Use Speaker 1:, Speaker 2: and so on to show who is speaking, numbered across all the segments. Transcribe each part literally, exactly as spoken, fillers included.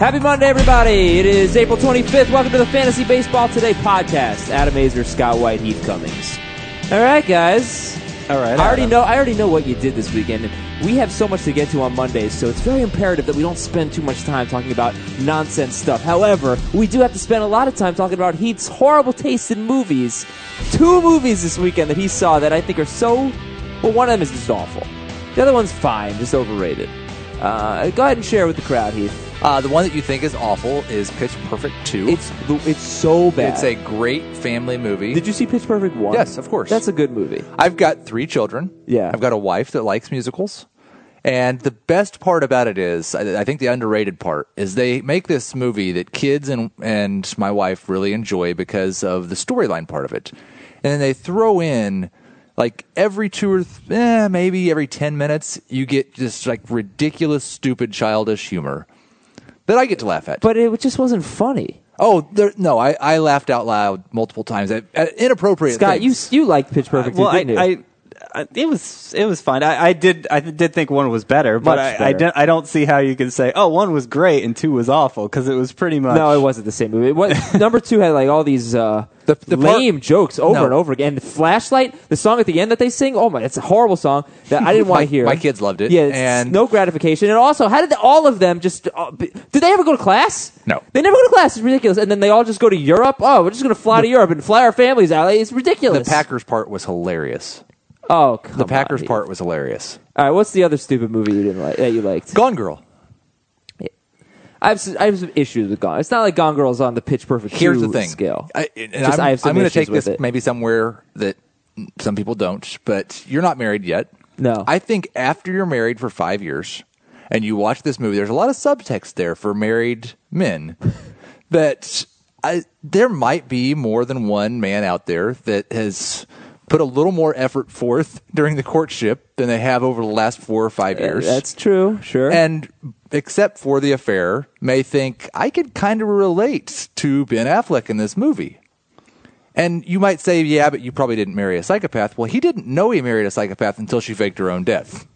Speaker 1: Happy Monday, everybody. It is April twenty-fifth. Welcome to the Fantasy Baseball Today podcast. Adam Azer, Scott White, Heath Cummings. All right, guys.
Speaker 2: All right.
Speaker 1: I already
Speaker 2: Adam.
Speaker 1: know I already know what you did this weekend. We have so much to get to on Mondays, so it's very imperative that we don't spend too much time talking about nonsense stuff. However, we do have to spend a lot of time talking about Heath's horrible taste in movies. Two movies this weekend that he saw that I think are so... Well, one of them is just awful. The other one's fine, just overrated. Uh, go ahead and share with the crowd, Heath.
Speaker 2: Uh, the one that you think is awful is Pitch Perfect two.
Speaker 1: It's it's so bad.
Speaker 2: It's a great family movie.
Speaker 1: Did you see Pitch Perfect one?
Speaker 2: Yes, of course.
Speaker 1: That's a good movie.
Speaker 2: I've got three children.
Speaker 1: Yeah.
Speaker 2: I've got a wife that likes musicals. And the best part about it is, I, I think the underrated part, is they make this movie that kids and, and my wife really enjoy because of the storyline part of it. And then they throw in, like, every two or, th- eh, maybe every ten minutes, you get just, like, ridiculous, stupid, childish humor that I get to laugh at.
Speaker 1: But it just wasn't funny.
Speaker 2: Oh, there, no, I, I laughed out loud multiple times at, at inappropriate
Speaker 1: Scott,
Speaker 2: things.
Speaker 1: you you liked Pitch Perfect,
Speaker 3: Uh, well,
Speaker 1: too, didn't
Speaker 3: I,
Speaker 1: you?
Speaker 3: I, I, it was it was fine. I, I did I did think one was better, but
Speaker 1: Much
Speaker 3: I,
Speaker 1: better.
Speaker 3: I, don't, I don't see how you can say, oh, one was great and two was awful, because it was pretty much.
Speaker 1: No, it wasn't the same movie. It was, number two had like all these uh,
Speaker 2: The- the part-
Speaker 1: lame jokes over
Speaker 2: No.
Speaker 1: and over again. The Flashlight, the song at the end that they sing, oh my, it's a horrible song that I didn't want
Speaker 2: My-
Speaker 1: to hear.
Speaker 2: my kids loved it,
Speaker 1: Yeah, it's
Speaker 2: and-
Speaker 1: no gratification. And also, how did the, all of them just? Uh, be, did they ever go to class?
Speaker 2: No.
Speaker 1: They never go to class. It's ridiculous. And then they all just go to Europe. Oh, we're just going to fly to Europe and fly our families out. It's
Speaker 2: The
Speaker 1: ridiculous.
Speaker 2: Packers part was hilarious.
Speaker 1: Oh, come
Speaker 2: The Packers
Speaker 1: on,
Speaker 2: part was hilarious.
Speaker 1: All right, what's the other stupid movie you didn't like that you liked?
Speaker 2: Gone Girl.
Speaker 1: I have some, I have some issues with Gone. It's not like Gone Girl's on the Pitch Perfect
Speaker 2: Here's
Speaker 1: two
Speaker 2: the thing.
Speaker 1: scale.
Speaker 2: I, and
Speaker 1: Just
Speaker 2: I'm,
Speaker 1: I have some
Speaker 2: I'm going to
Speaker 1: issues
Speaker 2: take this
Speaker 1: with it.
Speaker 2: maybe somewhere that some people don't, but you're not married yet.
Speaker 1: No.
Speaker 2: I think after you're married for five years and you watch this movie, there's a lot of subtext there for married men that I, there might be more than one man out there that has put a little more effort forth during the courtship than they have over the last four or five years.
Speaker 1: That's true, sure.
Speaker 2: And except for the affair, may think, I could kind of relate to Ben Affleck in this movie. And you might say, yeah, but you probably didn't marry a psychopath. Well, he didn't know he married a psychopath until she faked her own death.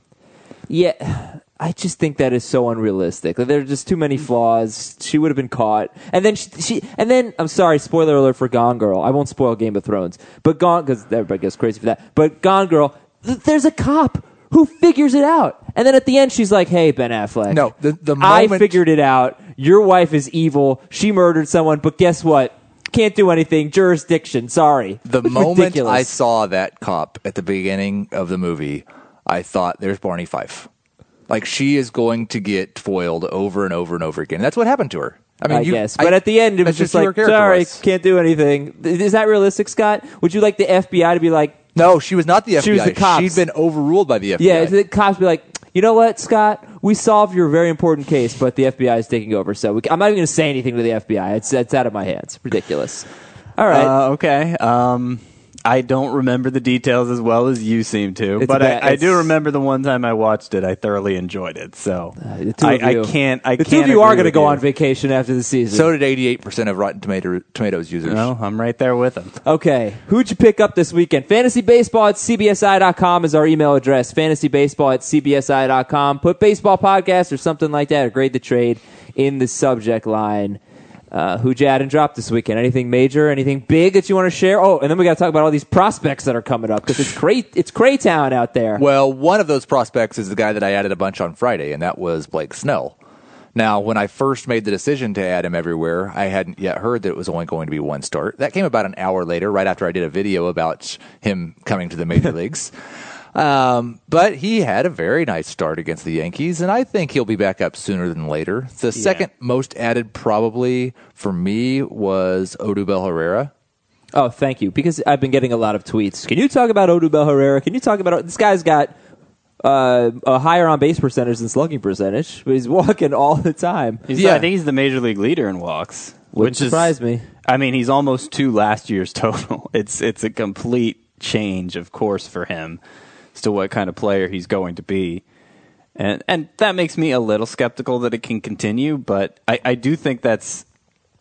Speaker 1: Yeah, I just think that is so unrealistic. There are just too many flaws. She would have been caught, and then she, she and then I'm sorry, spoiler alert for Gone Girl. I won't spoil Game of Thrones, but Gone because everybody gets crazy for that. But Gone Girl, th- there's a cop who figures it out, and then at the end she's like, "Hey, Ben Affleck,
Speaker 2: No, the, the
Speaker 1: I
Speaker 2: moment...
Speaker 1: figured it out. Your wife is evil. She murdered someone, but guess what? Can't do anything. Jurisdiction. Sorry."
Speaker 2: The
Speaker 1: It's
Speaker 2: moment
Speaker 1: ridiculous.
Speaker 2: I saw that cop at the beginning of the movie, I thought, there's Barney Fife. Like, she is going to get foiled over and over and over again. That's what happened to her. I mean,
Speaker 1: I
Speaker 2: you,
Speaker 1: guess. But at the end, it was
Speaker 2: that's
Speaker 1: just
Speaker 2: who her
Speaker 1: like,
Speaker 2: character
Speaker 1: sorry,
Speaker 2: was.
Speaker 1: can't do anything. Is that realistic, Scott? Would you like the F B I to be like,
Speaker 2: No, she was not the F B I.
Speaker 1: She was the cops.
Speaker 2: She'd been overruled by the F B I.
Speaker 1: yeah, the cops be like, you know what, Scott? We solved your very important case, but the F B I is taking over. So we, I'm not even going to say anything to the F B I. It's, it's out of my hands. Ridiculous. All right.
Speaker 3: Uh, okay. Um, I don't remember the details as well as you seem to,
Speaker 1: It's
Speaker 3: but
Speaker 1: bad-
Speaker 3: I, I do
Speaker 1: it's-
Speaker 3: remember the one time I watched it. I thoroughly enjoyed it. So
Speaker 1: the two
Speaker 3: I,
Speaker 1: of you,
Speaker 3: I can't. I
Speaker 1: the
Speaker 3: can't
Speaker 1: two of you are
Speaker 3: agree
Speaker 1: going to
Speaker 3: with
Speaker 1: go
Speaker 3: you.
Speaker 1: on vacation after the season.
Speaker 2: So did eighty-eight percent of Rotten Tomato, Tomatoes users.
Speaker 3: No, I'm right there with them.
Speaker 1: Okay, who'd you pick up this weekend? Fantasy Baseball at C B S I dot com is our email address. Fantasy Baseball at C B S I dot com. Put baseball podcast or something like that, or grade the trade in the subject line. Uh, who'd you add and drop this weekend? Anything major? Anything big that you want to share? Oh, and then we got to talk about all these prospects that are coming up because it's great. It's Craytown out there.
Speaker 2: Well, one of those prospects is the guy that I added a bunch on Friday, and that was Blake Snell. Now, when I first made the decision to add him everywhere, I hadn't yet heard that it was only going to be one start. That came about an hour later, right after I did a video about him coming to the major leagues. Um, but he had a very nice start against the Yankees, and I think he'll be back up sooner than later. The second most added probably for me was Odubel Herrera.
Speaker 1: Oh, thank you. Because I've been getting a lot of tweets. Can you talk about Odubel Herrera? Can you talk about this guy's got uh, a higher on base percentage than slugging percentage, but he's walking all the time.
Speaker 3: He's,
Speaker 2: Yeah.
Speaker 3: I think he's the major league leader in walks,
Speaker 1: Wouldn't
Speaker 3: which is
Speaker 1: surprise me.
Speaker 3: I mean, he's almost to last year's total. It's it's a complete change of course for him as to what kind of player he's going to be. And and that makes me a little skeptical that it can continue, but I, I do think that's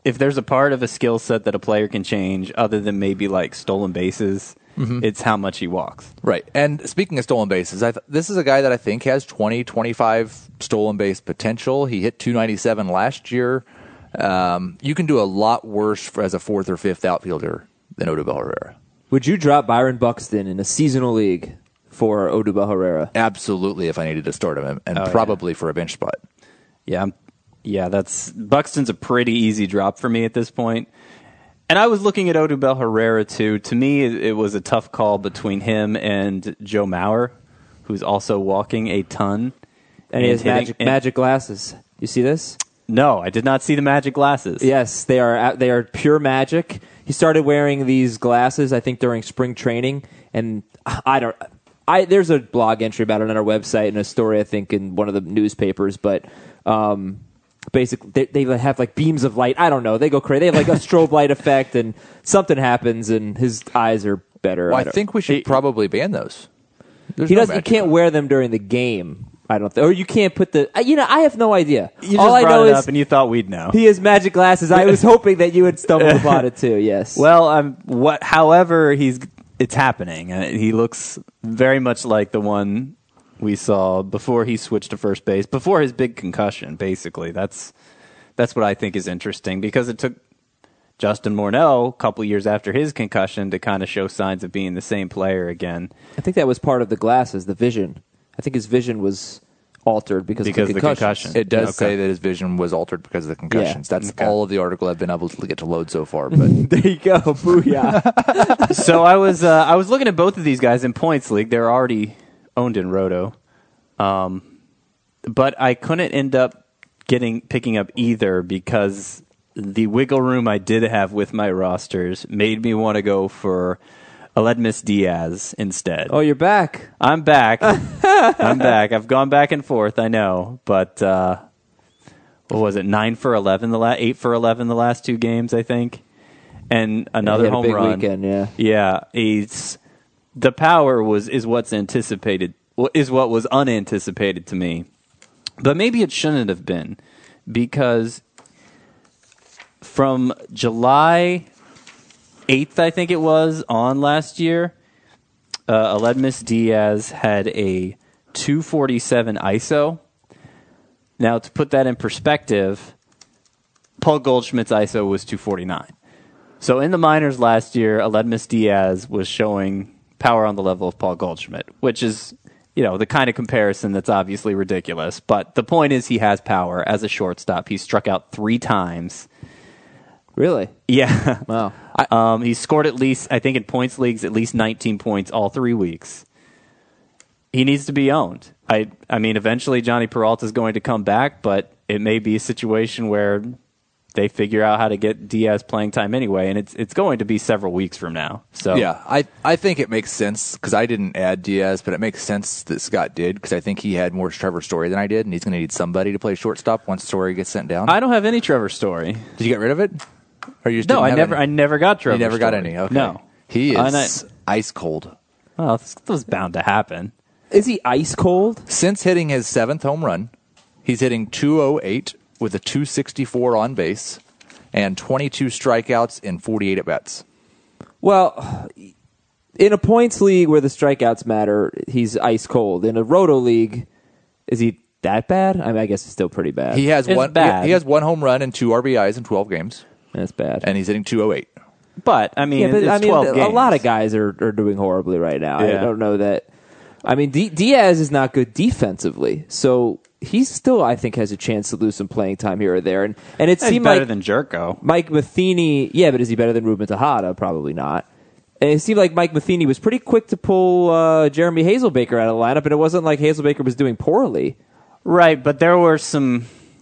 Speaker 3: if there's a part of a skill set that a player can change, other than maybe like stolen bases, mm-hmm. it's how much he walks.
Speaker 2: Right. And speaking of stolen bases, I th- this is a guy that I think has twenty, twenty-five stolen base potential. He hit two ninety-seven last year. Um, you can do a lot worse for, as a fourth or fifth outfielder than Odubel Herrera.
Speaker 1: Would you drop Byron Buxton in a seasonal league for Odubel Herrera?
Speaker 2: Absolutely, if I needed to start him, and
Speaker 3: oh,
Speaker 2: probably
Speaker 3: yeah.
Speaker 2: for a bench spot.
Speaker 3: Yeah, I'm, yeah, that's Buxton's a pretty easy drop for me at this point. And I was looking at Odubel Herrera too. To me, it, it was a tough call between him and Joe Mauer, who's also walking a ton.
Speaker 1: And he has hitting, magic and, magic glasses. You see this?
Speaker 3: No, I did not see the magic glasses.
Speaker 1: Yes, they are. They are pure magic. He started wearing these glasses, I think, during spring training, and I don't. I there's a blog entry about it on our website and a story, I think, in one of the newspapers, but. Um, Basically, they, they have like beams of light. I don't know. They go crazy. They have like a strobe light effect, and something happens, and his eyes are better.
Speaker 2: Well, I,
Speaker 1: I
Speaker 2: think we should
Speaker 1: he,
Speaker 2: probably ban those. There's
Speaker 1: he
Speaker 2: no
Speaker 1: does. You can't wear them during the game. I don't think, or you can't put the. You know, I have no idea.
Speaker 3: You
Speaker 1: All
Speaker 3: just
Speaker 1: I
Speaker 3: brought
Speaker 1: know
Speaker 3: it
Speaker 1: is
Speaker 3: up, and you thought we'd know.
Speaker 1: He has magic glasses. I was hoping that you would stumble upon it too. Yes.
Speaker 3: Well, um, what? However, he's it's happening. Uh, he looks very much like the one we saw before he switched to first base, before his big concussion. Basically, that's. That's what I think is interesting, because it took Justin Morneau a couple years after his concussion to kind of show signs of being the same player again.
Speaker 1: I think that was part of the glasses, the vision. I think his vision was altered because,
Speaker 3: because
Speaker 1: of the
Speaker 3: concussion.
Speaker 2: It does
Speaker 3: okay.
Speaker 2: say that his vision was altered because of the concussions.
Speaker 1: Yeah.
Speaker 2: That's
Speaker 3: okay.
Speaker 2: all of the article I've been able to get to load so far. But
Speaker 1: there you go, booyah!
Speaker 3: So I was uh, I was looking at both of these guys in points league. They're already owned in Roto, um, but I couldn't end up. Getting picking up either because the wiggle room I did have with my rosters made me want to go for Aledmus Diaz instead.
Speaker 1: Oh, you're back.
Speaker 3: I'm back. I'm back. I've gone back and forth, I know, but uh, what was it? Nine for eleven, the last eight for eleven, the last two games, I think, and another
Speaker 1: yeah, he had
Speaker 3: home
Speaker 1: a big
Speaker 3: run.
Speaker 1: Weekend, yeah,
Speaker 3: yeah. It's the power was is what's anticipated is what was unanticipated to me. But maybe it shouldn't have been, because from July eighth, I think it was, on last year, uh, Aledmus Diaz had a two forty-seven I S O. Now, to put that in perspective, Paul Goldschmidt's I S O was two forty-nine. So in the minors last year, Aledmus Diaz was showing power on the level of Paul Goldschmidt, which is... You know, the kind of comparison that's obviously ridiculous. But the point is he has power as a shortstop. He struck out three times.
Speaker 1: Really?
Speaker 3: Yeah.
Speaker 1: Wow.
Speaker 3: um, he scored at least, I think in points leagues, at least nineteen points all three weeks. He needs to be owned. I, I mean, eventually Johnny Peralta is going to come back, but it may be a situation where they figure out how to get Diaz playing time anyway, and it's it's going to be several weeks from now. So
Speaker 2: yeah, I, I think it makes sense, because I didn't add Diaz, but it makes sense that Scott did, because I think he had more Trevor Story than I did, and he's going to need somebody to play shortstop once Story gets sent down.
Speaker 3: I don't have any Trevor Story.
Speaker 2: Did you get rid of it? Or you just
Speaker 3: No,
Speaker 2: didn't
Speaker 3: I
Speaker 2: have
Speaker 3: never
Speaker 2: any?
Speaker 3: I never got Trevor
Speaker 2: You never
Speaker 3: Story.
Speaker 2: got any? Okay.
Speaker 3: No.
Speaker 2: He
Speaker 3: Uh, and
Speaker 2: is ice cold.
Speaker 3: Well, this was bound to happen.
Speaker 1: Is he ice cold?
Speaker 2: Since hitting his seventh home run, he's hitting two oh eight with a two sixty-four on base and twenty-two strikeouts in forty-eight at-bats.
Speaker 1: Well, in a points league where the strikeouts matter, he's ice cold. In a roto league, is he that bad? I mean, I guess it's still pretty bad.
Speaker 2: He has
Speaker 3: It's
Speaker 2: one.
Speaker 3: bad.
Speaker 2: He has one home run and two R B Is in twelve games,
Speaker 1: That's bad.
Speaker 2: and he's hitting two oh eight.
Speaker 3: But I mean,
Speaker 1: yeah, but
Speaker 3: it's
Speaker 1: I mean,
Speaker 3: twelve
Speaker 1: a
Speaker 3: games.
Speaker 1: lot of guys are, are doing horribly right now. I
Speaker 3: Yeah.
Speaker 1: don't know that. I mean, D- Diaz is not good defensively, so he's still, I think, has a chance to lose some playing time here or there. And and it
Speaker 3: He's
Speaker 1: seemed
Speaker 3: better
Speaker 1: like
Speaker 3: than Jerko.
Speaker 1: Mike Matheny. Yeah, but is he better than Ruben Tejada? Probably not. And it seemed like Mike Matheny was pretty quick to pull uh, Jeremy Hazelbaker out of the lineup, and it wasn't like Hazelbaker was doing poorly.
Speaker 3: Right, but there were some.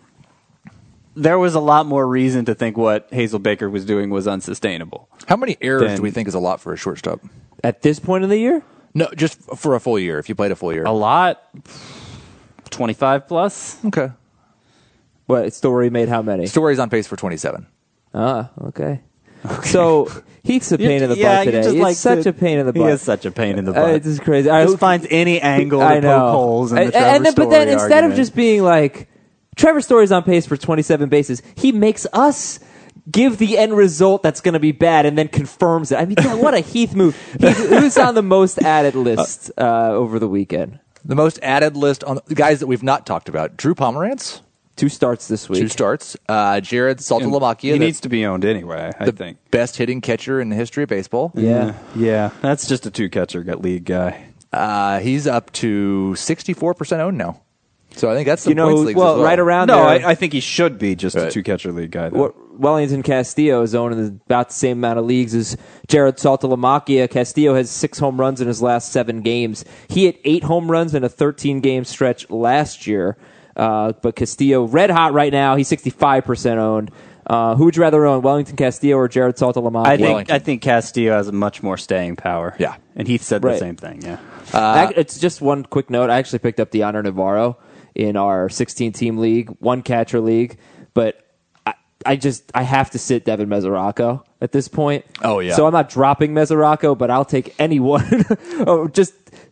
Speaker 3: There was a lot more reason to think what Hazelbaker was doing was unsustainable.
Speaker 2: How many errors
Speaker 3: Then-
Speaker 2: do we think is a lot for a shortstop?
Speaker 1: At this point in the year?
Speaker 2: No, just for a full year. If you played a full year,
Speaker 3: A lot, twenty-five plus.
Speaker 2: okay.
Speaker 1: What, Story made how many?
Speaker 2: Story's on pace for twenty-seven.
Speaker 1: Ah, okay. So, Heath's a pain in the
Speaker 3: yeah,
Speaker 1: butt
Speaker 3: you
Speaker 1: today.
Speaker 3: just
Speaker 1: It's
Speaker 3: like
Speaker 1: such
Speaker 3: to-
Speaker 1: a pain in the
Speaker 3: He
Speaker 1: butt.
Speaker 3: is such a pain in the
Speaker 1: Uh,
Speaker 3: butt.
Speaker 1: it's just crazy. I
Speaker 3: Just finds any angle to
Speaker 1: I know.
Speaker 3: poke holes in the
Speaker 1: And-
Speaker 3: Trevor
Speaker 1: and then, But then
Speaker 3: Story
Speaker 1: instead
Speaker 3: argument.
Speaker 1: of just being like, Trevor Story's on pace for twenty-seven bases, he makes us give the end result that's going to be bad and then confirms it. I mean, God, what a Heath move. Heath, who's on the most added list uh, over the weekend?
Speaker 2: The most added list on the guys that we've not talked about. Drew Pomerantz.
Speaker 1: Two starts this week.
Speaker 2: Two starts. Uh, Jared Saltalamacchia.
Speaker 3: He needs to be owned anyway, I
Speaker 2: the
Speaker 3: think.
Speaker 2: Best hitting catcher in the history of baseball.
Speaker 1: Yeah.
Speaker 3: Yeah, that's just a two-catcher league guy.
Speaker 2: Uh, he's up to sixty-four percent owned now. So I think that's some
Speaker 1: You know,
Speaker 2: points leagues
Speaker 1: well,
Speaker 2: as well.
Speaker 1: right around
Speaker 3: No,
Speaker 1: there.
Speaker 3: I, I think he should be just
Speaker 2: Right.
Speaker 3: a two-catcher league guy, though.
Speaker 1: What- Wellington Castillo is owning about the same amount of leagues as Jared Saltalamacchia. Castillo has six home runs in his last seven games. He hit eight home runs in a thirteen-game stretch last year. Uh, but Castillo, red hot right now. He's sixty-five percent owned. Uh, who would you rather own, Wellington Castillo or Jared Saltalamacchia?
Speaker 3: I think
Speaker 2: Wellington.
Speaker 3: I think Castillo has much more staying power.
Speaker 2: Yeah.
Speaker 3: And Heath said
Speaker 1: Right.
Speaker 3: the same thing, yeah.
Speaker 1: Uh, it's just one quick note. I actually picked up Deoner Navarro in our sixteen-team league, one catcher league, but I, I just I have to sit Devin Mesoraco at this point.
Speaker 2: Oh, yeah.
Speaker 1: So I'm not dropping Mesoraco, but I'll take anyone. oh, just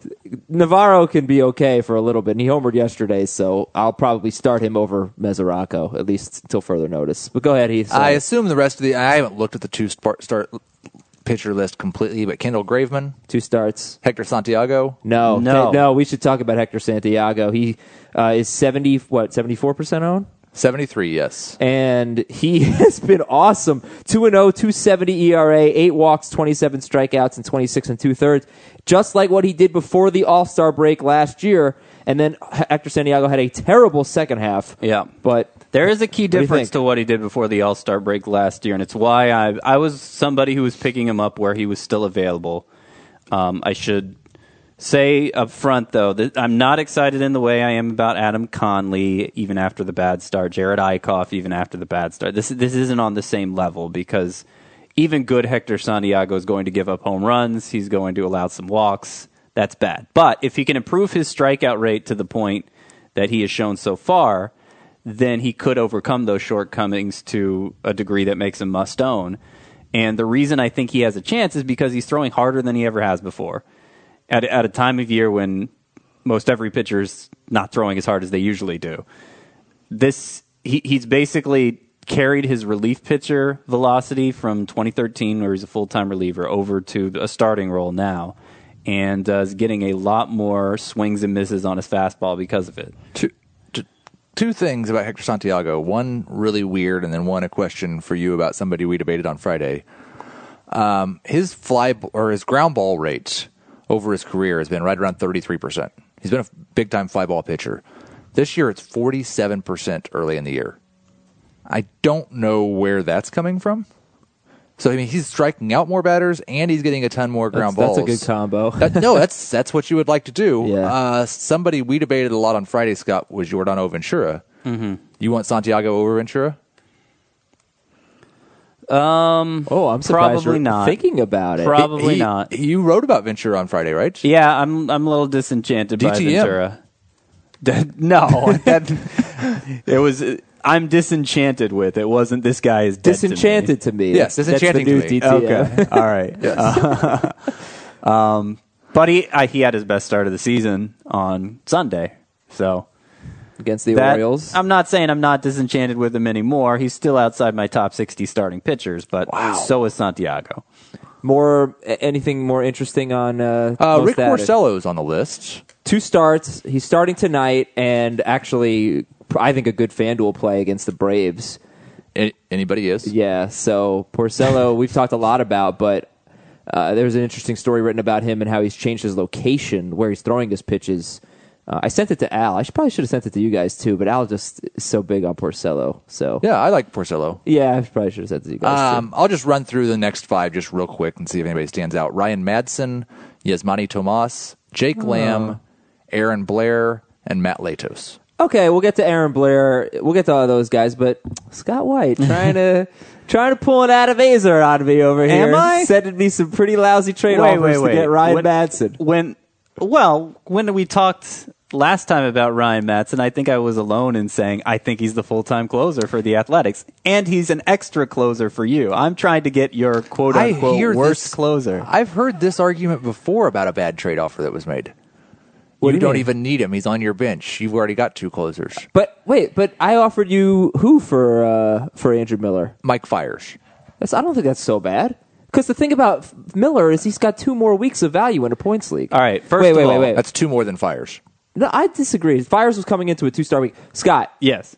Speaker 1: Navarro can be okay for a little bit, and he homered yesterday, so I'll probably start him over Mesoraco at least until further notice. But go ahead, Heath.
Speaker 2: I assume the rest of the. I haven't looked at the two start, start pitcher list completely, but Kendall Graveman,
Speaker 1: Two starts.
Speaker 2: Hector Santiago.
Speaker 1: No,
Speaker 3: No.
Speaker 1: no. We should talk about Hector Santiago. He uh, is seventy what seventy-four percent owned.
Speaker 2: seventy-three, yes.
Speaker 1: And he has been awesome. two and oh, two seventy E R A, eight walks, twenty-seven strikeouts, and twenty-six and two-thirds. Just like what he did before the All-Star break last year. And then Hector Santiago had a terrible second half.
Speaker 3: Yeah.
Speaker 1: But
Speaker 3: There is a key
Speaker 1: do you
Speaker 3: difference
Speaker 1: think?
Speaker 3: to what he did before the All-Star break last year, and it's why I I was somebody who was picking him up where he was still available. Um, I should say up front, though, that I'm not excited in the way I am about Adam Conley, even after the bad start, Jared Eichhoff, even after the bad start. This this isn't on the same level because even good Hector Santiago is going to give up home runs. He's going to allow some walks. That's bad. But if he can improve his strikeout rate to the point that he has shown so far, then he could overcome those shortcomings to a degree that makes him must own. And the reason I think he has a chance is because he's throwing harder than he ever has before. At, at a time of year when most every pitcher is not throwing as hard as they usually do. This he, he's basically carried his relief pitcher velocity from twenty thirteen, where he's a full-time reliever, over to a starting role now, and uh, is getting a lot more swings and misses on his fastball because of it.
Speaker 2: Two, two, two things about Hector Santiago. One really weird, and then one a question for you about somebody we debated on Friday. Um, his fly or his ground ball rate over his career has been right around thirty-three percent. He's been a big time fly ball pitcher. This year it's forty-seven percent early in the year. I don't know where that's coming from. So I mean, he's striking out more batters and he's getting a ton more ground
Speaker 1: that's,
Speaker 2: balls.
Speaker 1: that's a good combo.
Speaker 2: That, no, that's that's what you would like to do.
Speaker 1: Yeah.
Speaker 2: Uh, somebody we debated a lot on Friday, Scott, was Giordano Ventura. Mm-hmm. You want Santiago over Ventura?
Speaker 3: Um,
Speaker 1: oh, I'm surprised
Speaker 3: probably
Speaker 1: you're
Speaker 3: not.
Speaker 1: thinking about it.
Speaker 3: Probably
Speaker 2: He-
Speaker 3: not.
Speaker 2: You wrote about Ventura on Friday, right?
Speaker 3: Yeah, I'm I'm a little disenchanted
Speaker 2: D T M.
Speaker 3: by Ventura. That- no, that, it was. I'm disenchanted with. It wasn't this guy is dead
Speaker 1: Disenchanted to me.
Speaker 2: Yes,
Speaker 1: That's-
Speaker 2: disenchanting
Speaker 1: that's the
Speaker 2: to
Speaker 1: new
Speaker 2: me.
Speaker 1: D T M.
Speaker 3: Okay, all right.
Speaker 2: Yes.
Speaker 3: Um, but he I, he had his best start of the season on Sunday, so
Speaker 1: Against the
Speaker 3: that,
Speaker 1: Orioles.
Speaker 3: I'm not saying I'm not disenchanted with him anymore. He's still outside my top sixty starting pitchers, but
Speaker 2: Wow.
Speaker 3: so is Santiago.
Speaker 1: More anything more interesting on uh,
Speaker 2: Uh,
Speaker 1: most
Speaker 2: Rick
Speaker 1: added?
Speaker 2: Porcello's on the list.
Speaker 1: Two starts. He's starting tonight, and actually, I think a good FanDuel play against the Braves.
Speaker 2: A- Anybody is?
Speaker 1: Yeah, so Porcello, we've talked a lot about, but uh, there's an interesting story written about him and how he's changed his location, where he's throwing his pitches. Uh, I sent it to Al. I should, probably should have sent it to you guys too, but Al just is so big on Porcello. So
Speaker 2: Yeah, I like Porcello.
Speaker 1: yeah, I probably should have sent it to you guys
Speaker 2: Um, I'll just run through the next five just real quick and see if anybody stands out. Ryan Madsen, Yasmani Tomas, Jake Lamb, Aaron Blair, and Matt Latos.
Speaker 1: too. Okay, we'll get to Aaron Blair. We'll get to all those guys, but Scott White trying to trying to pull an Adam Azar out of me over here.
Speaker 3: Am I?
Speaker 1: Sending me some pretty lousy trade
Speaker 3: Wait,
Speaker 1: offers
Speaker 3: wait, wait.
Speaker 1: to get Ryan
Speaker 3: When-
Speaker 1: Madsen.
Speaker 3: When, well, when we talked last time about Ryan Madsen, I think I was alone in saying I think he's the full-time closer for the Athletics, and he's an extra closer for you. I'm trying to get your quote-unquote worst
Speaker 2: this-
Speaker 3: closer.
Speaker 2: I've heard this argument before about a bad trade offer that was made.
Speaker 1: What do
Speaker 2: you
Speaker 1: you
Speaker 2: don't
Speaker 1: mean?
Speaker 2: even need him. He's on your bench. You've already got two closers.
Speaker 1: But wait, but I offered you who for uh, for Andrew Miller?
Speaker 2: Mike Fires.
Speaker 1: That's, I don't think that's so bad. Because the thing about Miller is he's got two more weeks of value in a points league.
Speaker 3: All right, first
Speaker 1: wait,
Speaker 3: of
Speaker 1: wait,
Speaker 3: all,
Speaker 1: wait, wait.
Speaker 2: That's two more than Fires.
Speaker 1: No, I disagree. Fires was coming into a two-star week. Scott,
Speaker 3: Yes.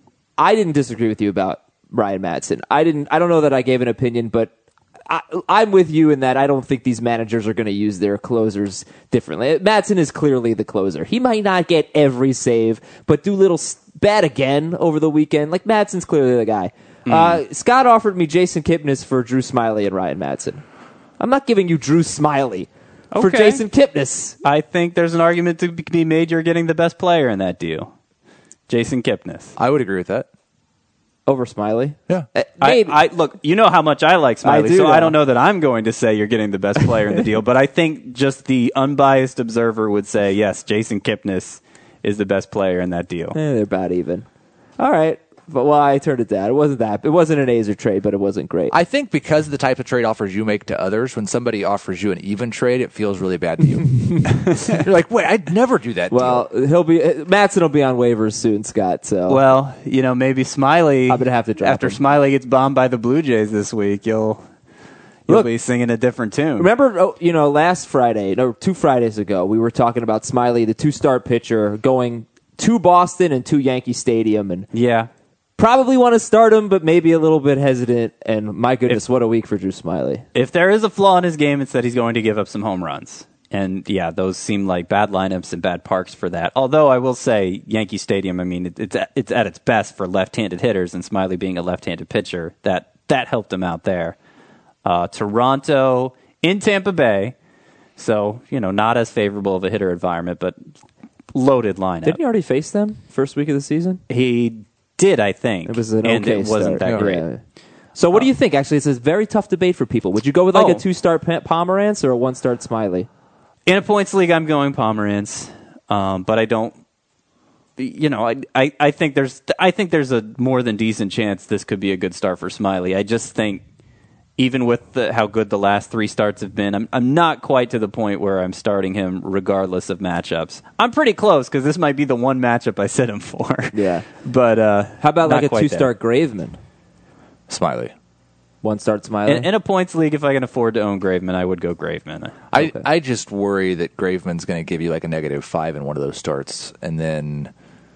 Speaker 1: I didn't disagree with you about Ryan Madsen. I didn't. I don't know that I gave an opinion, but I, I'm with you in that I don't think these managers are going to use their closers differently. Madsen is clearly the closer. He might not get every save, but do little s- bad again over the weekend. Like Madsen's clearly the guy. Mm. Uh, Scott offered me Jason Kipnis for Drew Smiley and Ryan Madsen. I'm not giving you Drew Smiley for
Speaker 3: Okay.
Speaker 1: Jason Kipnis.
Speaker 3: I think there's an argument to be made you're getting the best player in that deal. Jason Kipnis.
Speaker 2: I would agree with that.
Speaker 1: Over Smiley?
Speaker 2: Yeah.
Speaker 1: Uh,
Speaker 3: I,
Speaker 1: maybe.
Speaker 3: I look, you know how much I like Smiley,
Speaker 1: I do
Speaker 3: so
Speaker 1: know.
Speaker 3: I don't know that I'm going to say you're getting the best player in the deal, but I think just the unbiased observer would say, yes, Jason Kipnis is the best player in that deal.
Speaker 1: Eh, they're about even. All right. But well, I turned it down. It wasn't that. It wasn't an Azer trade, but it wasn't great.
Speaker 2: I think because of the type of trade offers you make to others, when somebody offers you an even trade, it feels really bad to you. You're like, wait, I'd never do that.
Speaker 1: well,
Speaker 2: deal.
Speaker 1: he'll be Madsen will be on waivers soon, Scott. So
Speaker 3: Well, you know, maybe Smiley.
Speaker 1: I'm gonna have to drop
Speaker 3: after
Speaker 1: him.
Speaker 3: Smiley gets bombed by the Blue Jays this week. You'll you'll
Speaker 1: Look,
Speaker 3: be singing a different tune.
Speaker 1: remember, oh, you know, last Friday, no, two Fridays ago, we were talking about Smiley, the two-star pitcher, going to Boston and to Yankee Stadium, and
Speaker 3: Yeah,
Speaker 1: probably want to start him, but maybe a little bit hesitant. And my goodness, what a week for Drew Smiley.
Speaker 3: if there is a flaw in his game, it's that he's going to give up some home runs. And yeah, those seem like bad lineups and bad parks for that. Although I will say, Yankee Stadium, I mean, it, it's at, it's at its best for left-handed hitters, and Smiley being a left-handed pitcher, that that helped him out there. Uh, Toronto in Tampa Bay, so you know, not as favorable of a hitter environment, but loaded lineup.
Speaker 1: Didn't he already face them first week of the season?
Speaker 3: He did, I think.
Speaker 1: It was an
Speaker 3: and
Speaker 1: okay
Speaker 3: it wasn't
Speaker 1: start.
Speaker 3: that great.
Speaker 1: Yeah. So what do you think? Actually, it's a very tough debate for people. Would you go with like
Speaker 3: Oh.
Speaker 1: a two-star Pa- Pomerantz or a one-star Smiley?
Speaker 3: In a points league, I'm going Pomerantz, um, but I don't. You know, I, I I think there's I think there's a more than decent chance this could be a good start for Smiley. I just think, even with the, how good the last three starts have been, I'm I'm not quite to the point where I'm starting him regardless of matchups. I'm pretty close because this might be the one matchup I sit him for.
Speaker 1: Yeah.
Speaker 3: but uh,
Speaker 1: How about
Speaker 3: not
Speaker 1: like a
Speaker 3: quite
Speaker 1: two-star
Speaker 3: there.
Speaker 1: Graveman?
Speaker 2: Smiley.
Speaker 1: One-star Smiley?
Speaker 3: In, in a points league, if I can afford to own Graveman, I would go Graveman.
Speaker 2: I,
Speaker 1: Okay.
Speaker 2: I just worry that Graveman's going to give you like a negative five in one of those starts, and then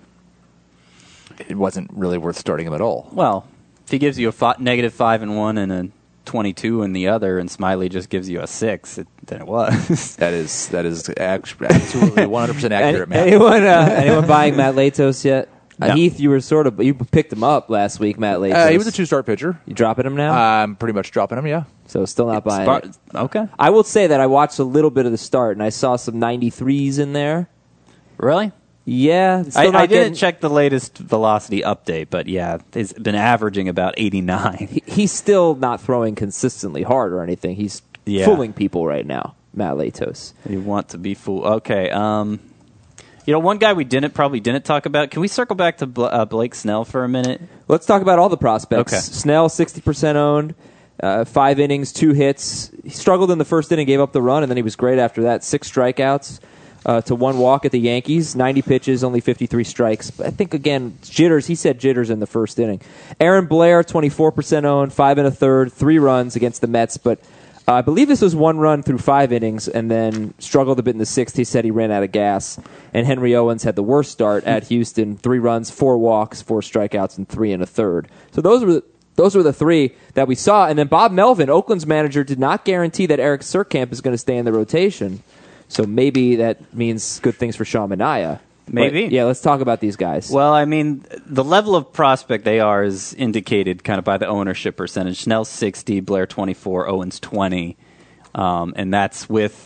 Speaker 2: it wasn't really worth starting him at all.
Speaker 3: Well, if he gives you a fi- negative five in one and a twenty-two in the other, and Smiley just gives you a six, it, then it was.
Speaker 2: That is that is act- absolutely one hundred percent accurate,
Speaker 1: Any,
Speaker 2: man.
Speaker 1: anyone, uh, anyone buying Matt Latos yet? Uh,
Speaker 3: No.
Speaker 1: Heath, you were sort of you picked him up last week, Matt Latos.
Speaker 2: Uh, he was a two-star pitcher.
Speaker 1: You dropping him now?
Speaker 2: I'm pretty much dropping him, yeah.
Speaker 1: so still not buying
Speaker 3: Spar-
Speaker 1: it.
Speaker 3: okay.
Speaker 1: I will say that I watched a little bit of the start, and I saw some ninety-threes in there.
Speaker 3: Really?
Speaker 1: Yeah, still
Speaker 3: I,
Speaker 1: not
Speaker 3: I didn't
Speaker 1: getting-
Speaker 3: check the latest velocity update, but yeah, he's been averaging about eighty-nine.
Speaker 1: he- he's still not throwing consistently hard or anything. He's
Speaker 3: Yeah.
Speaker 1: fooling people right now, Matt Latos.
Speaker 3: You want to be fool? Okay. Um, you know, one guy we didn't probably didn't talk about. Can we circle back to Bl- uh, Blake Snell for a minute?
Speaker 1: Let's talk about all the prospects.
Speaker 3: Okay.
Speaker 1: Snell, sixty percent owned, uh, five innings, two hits. He struggled in the first inning, gave up the run, and then he was great after that. Six strikeouts uh, to one walk at the Yankees. ninety pitches, only fifty-three strikes. But I think, again, jitters. He said jitters in the first inning. Aaron Blair, twenty-four percent owned, five and a third, three runs against the Mets. But uh, I believe this was one run through five innings and then struggled a bit in the sixth. He said he ran out of gas. And Henry Owens had the worst start at Houston. Three runs, four walks, four strikeouts, and three and a third. So those were the, those were the three that we saw. And then Bob Melvin, Oakland's manager, did not guarantee that Eric Surkamp is going to stay in the rotation. So maybe that means good things for Sean Manaea.
Speaker 3: Maybe.
Speaker 1: But, yeah, let's talk about these guys.
Speaker 3: Well, I mean, the level of prospect they are is indicated kind of by the ownership percentage. Snell sixty, Blair twenty-four, Owens twenty, um, and that's with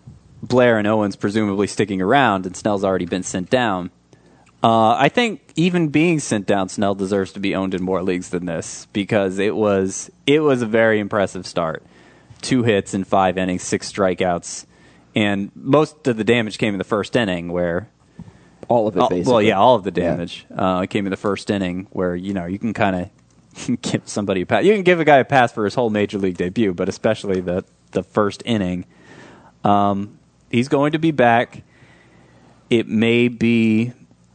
Speaker 3: Blair and Owens presumably sticking around, and Snell's already been sent down. Uh, I think even being sent down, Snell deserves to be owned in more leagues than this because it was it was a very impressive start. Two hits in five innings, six strikeouts, and most of the damage came in the first inning where.
Speaker 1: all of it,
Speaker 3: Oh,
Speaker 1: basically.
Speaker 3: well, yeah, all of the
Speaker 1: Yeah.
Speaker 3: damage uh, came in the first inning, where you know you can kind of give somebody a pass. You can give a guy a pass for his whole major league debut, but especially the the first inning. Um, he's going to be back. it may be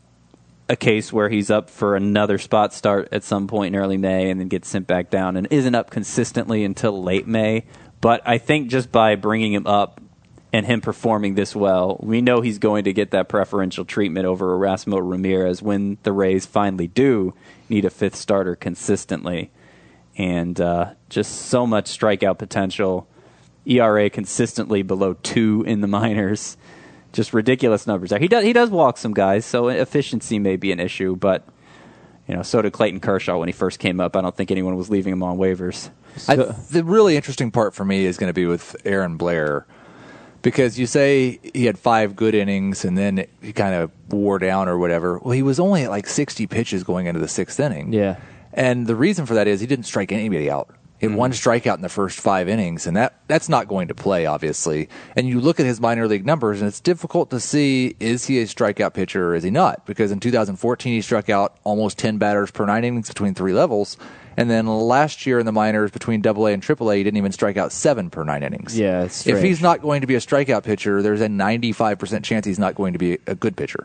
Speaker 3: a case where he's up for another spot start at some point in early May and then gets sent back down and isn't up consistently until late May. But I think just by bringing him up and him performing this well, we know he's going to get that preferential treatment over Erasmo Ramirez when the Rays finally do need a fifth starter consistently. And uh, just so much strikeout potential. E R A consistently below two in the minors. Just ridiculous numbers there. He does he does walk some guys, so efficiency may be an issue, but you know, so did Clayton Kershaw when he first came up. I don't think anyone was leaving him on waivers.
Speaker 2: I, the really interesting part for me is going to be with Aaron Blair, because you say he had five good innings and then he kind of wore down or whatever. Well, he was only at like sixty pitches going into the sixth inning.
Speaker 1: Yeah.
Speaker 2: And the reason for that is he didn't strike anybody out. He had mm. one strikeout in the first five innings, and that, that's not going to play, obviously. And you look at his minor league numbers, and it's difficult to see, is he a strikeout pitcher or is he not? Because in two thousand fourteen, he struck out almost ten batters per nine innings between three levels. And then last year in the minors, between double A and triple A, he didn't even strike out seven per nine innings.
Speaker 1: Yeah, it's
Speaker 2: If he's not going to be a strikeout pitcher, there's a ninety-five percent chance he's not going to be a good pitcher.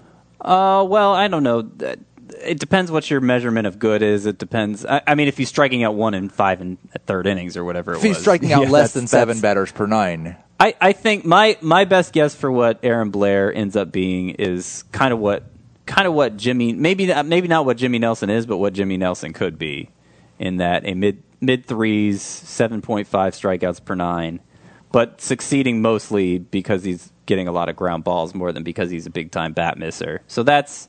Speaker 3: Uh, well, I don't know. It depends what your measurement of good is. It depends. I, I mean, if he's striking out one in five in third innings or whatever it
Speaker 2: if
Speaker 3: was.
Speaker 2: If he's striking out
Speaker 3: yeah,
Speaker 2: less than seven batters per nine.
Speaker 3: I, I think my, my best guess for what Aaron Blair ends up being is kind of what kind of what Jimmy maybe not, maybe not what Jimmy Nelson is, but what Jimmy Nelson could be, in that a mid mid threes, seven point five strikeouts per nine, but succeeding mostly because he's getting a lot of ground balls more than because he's a big time bat misser. So that's,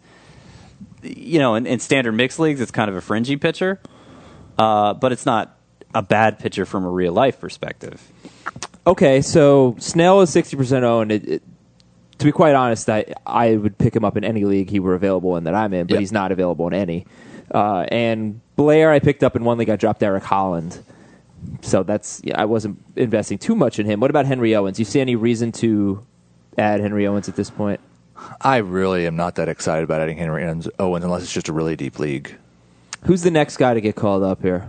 Speaker 3: you know, in, in standard mixed leagues, it's kind of a fringy pitcher, uh, but it's not a bad pitcher from a real life perspective.
Speaker 1: Okay, so Snell is sixty percent owned. It, it, to be quite honest, I I would pick him up in any league he were available in that I'm in, but
Speaker 2: yep.
Speaker 1: he's not available in any. Uh, and Blair, I picked up in one league. I dropped Eric Holland, so that's yeah, I wasn't investing too much in him. What about Henry Owens? You see any reason to add Henry Owens at this point?
Speaker 2: I really am not that excited about adding Henry Owens unless it's just a really deep league.
Speaker 1: Who's the next guy to get called up here?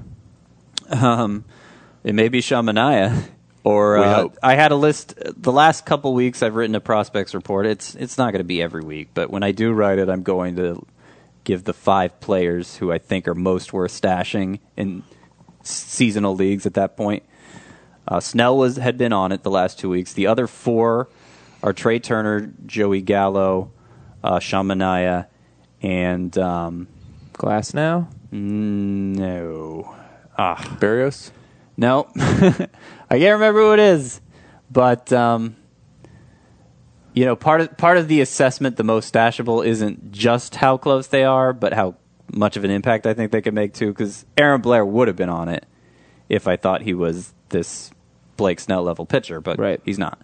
Speaker 3: Um, it may be Shamanaya. Or
Speaker 2: we
Speaker 3: uh,
Speaker 2: hope.
Speaker 3: I had a list. The last couple weeks, I've written a prospects report. It's it's not going to be every week, but when I do write it, I'm going to give the five players who I think are most worth stashing in seasonal leagues at that point. Uh, Snell was had been on it the last two weeks. The other four are Trey Turner, Joey Gallo, uh, Shamanaya, and um,
Speaker 1: Glass now?
Speaker 3: No. Ah,
Speaker 2: Barrios?
Speaker 3: No. I can't remember who it is. But, um, you know, part of, part of the assessment, the most stashable, isn't just how close they are, but how much of an impact I think they could make, too. Because Aaron Blair would have been on it if I thought he was this Blake Snell-level pitcher, but
Speaker 1: right.
Speaker 3: he's not.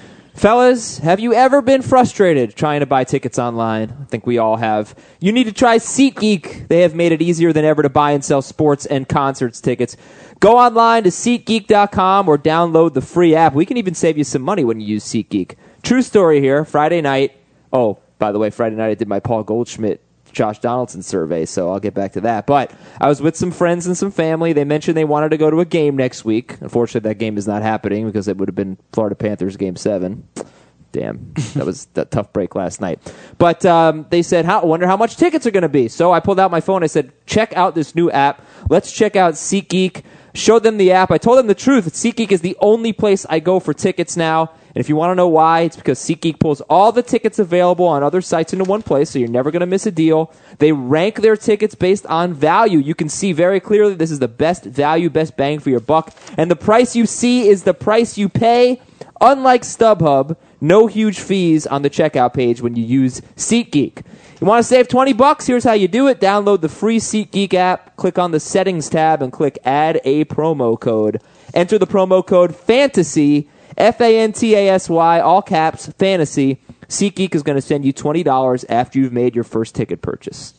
Speaker 1: Fellas, have you ever been frustrated trying to buy tickets online? I think we all have. You need to try SeatGeek. They have made it easier than ever to buy and sell sports and concerts tickets. Go online to SeatGeek dot com or download the free app. We can even save you some money when you use SeatGeek. True story here. Friday night. Oh, by the way, Friday night I did my Paul Goldschmidt, Josh Donaldson survey, so I'll get back to that. But I was with some friends and some family. They mentioned they wanted to go to a game next week. Unfortunately, that game is not happening because it would have been Florida Panthers Game seven. Damn, that was a tough break last night. But um, they said, "How? I wonder how much tickets are going to be." So I pulled out my phone. I said, check out this new app. Let's check out SeatGeek. Showed them the app. I told them the truth. SeatGeek is the only place I go for tickets now. And if you want to know why, it's because SeatGeek pulls all the tickets available on other sites into one place, so you're never going to miss a deal. They rank their tickets based on value. You can see very clearly this is the best value, best bang for your buck. And the price you see is the price you pay. Unlike StubHub, no huge fees on the checkout page when you use SeatGeek. You want to save twenty bucks? Here's how you do it. Download the free SeatGeek app, click on the Settings tab, and click Add a Promo Code. Enter the promo code FANTASY, F A N T A S Y, all caps, FANTASY. SeatGeek is going to send you twenty dollars after you've made your first ticket purchase.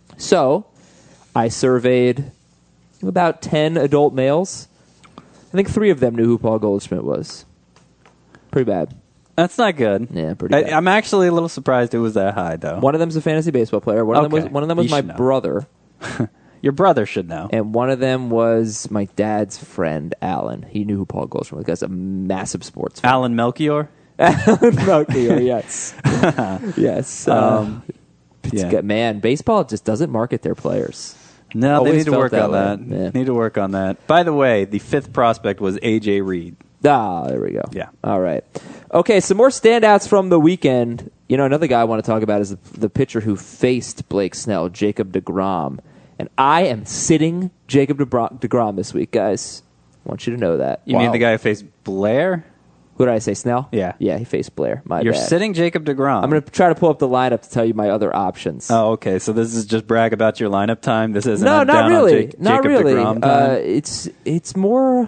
Speaker 1: So, I surveyed about ten adult males. I think three of them knew who Paul Goldschmidt was. Pretty bad.
Speaker 3: That's not good.
Speaker 1: Yeah, pretty bad.
Speaker 3: I, I'm actually a little surprised it was that high, though.
Speaker 1: One of them's a fantasy baseball player. One of
Speaker 3: Okay.
Speaker 1: them was one of them was
Speaker 3: You
Speaker 1: my
Speaker 3: should know.
Speaker 1: brother,
Speaker 3: Your brother should know.
Speaker 1: and one of them was my dad's friend, Alan. He knew who Paul Goldschmidt was. That's a massive sports fan.
Speaker 3: Alan Melchior?
Speaker 1: Melchior, yes. yes. Um,
Speaker 3: Um,
Speaker 1: it's
Speaker 3: yeah.
Speaker 1: good. Man, baseball just doesn't market their players.
Speaker 3: No,
Speaker 1: Always
Speaker 3: they need to
Speaker 1: felt
Speaker 3: work
Speaker 1: that
Speaker 3: on
Speaker 1: way,
Speaker 3: that.
Speaker 1: man.
Speaker 3: Need to work on that. By the way, the fifth prospect was A J Reed.
Speaker 1: Ah, there we go.
Speaker 3: Yeah.
Speaker 1: All right. Okay, some more standouts from the weekend. You know, another guy I want to talk about is the, the pitcher who faced Blake Snell, Jacob deGrom. And I am sitting Jacob DeGrom, DeGrom this week, guys. I want you to know that.
Speaker 3: You
Speaker 2: Wow.
Speaker 3: mean the guy who faced Blair?
Speaker 1: Who did I say, Snell?
Speaker 3: Yeah.
Speaker 1: Yeah, he faced Blair. My
Speaker 3: You're
Speaker 1: bad.
Speaker 3: sitting Jacob deGrom.
Speaker 1: I'm going to try to pull up the lineup to tell you my other options.
Speaker 3: Oh, okay. So this is just brag about your lineup time. This isn't
Speaker 1: no,
Speaker 3: I'm
Speaker 1: not
Speaker 3: down on
Speaker 1: really.
Speaker 3: Jake,
Speaker 1: not
Speaker 3: Jacob
Speaker 1: really.
Speaker 3: DeGrom
Speaker 1: Uh,
Speaker 3: time.
Speaker 1: it's it's more.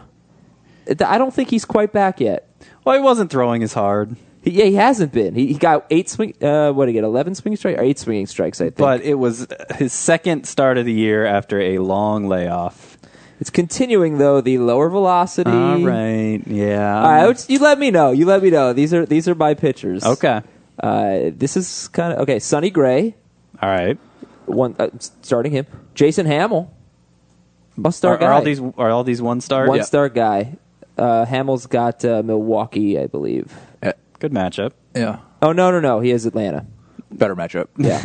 Speaker 1: I don't think he's quite back yet.
Speaker 3: Well, he wasn't throwing as hard,
Speaker 1: He, yeah, he hasn't been. He, he got eight swing. Uh, what did he get? Eleven swing strikes or eight swinging strikes? I think.
Speaker 3: but it was his second start of the year after a long layoff.
Speaker 1: It's continuing though the lower velocity.
Speaker 3: All right. Yeah.
Speaker 1: All right, you let me know. You let me know. These are these are my pitchers.
Speaker 3: Okay.
Speaker 1: Uh, this is kind of okay. Sonny Gray,
Speaker 3: All right.
Speaker 1: one uh, starting him. Jason Hamill, must
Speaker 3: Are,
Speaker 1: start guy.
Speaker 3: are all these are all these one star?
Speaker 1: one
Speaker 3: Yeah.
Speaker 1: star guy. Uh, Hamill's got uh, Milwaukee, I believe.
Speaker 2: Uh,
Speaker 3: Good matchup.
Speaker 2: yeah,
Speaker 1: Oh no no no, he has Atlanta.
Speaker 2: better matchup.
Speaker 1: Yeah.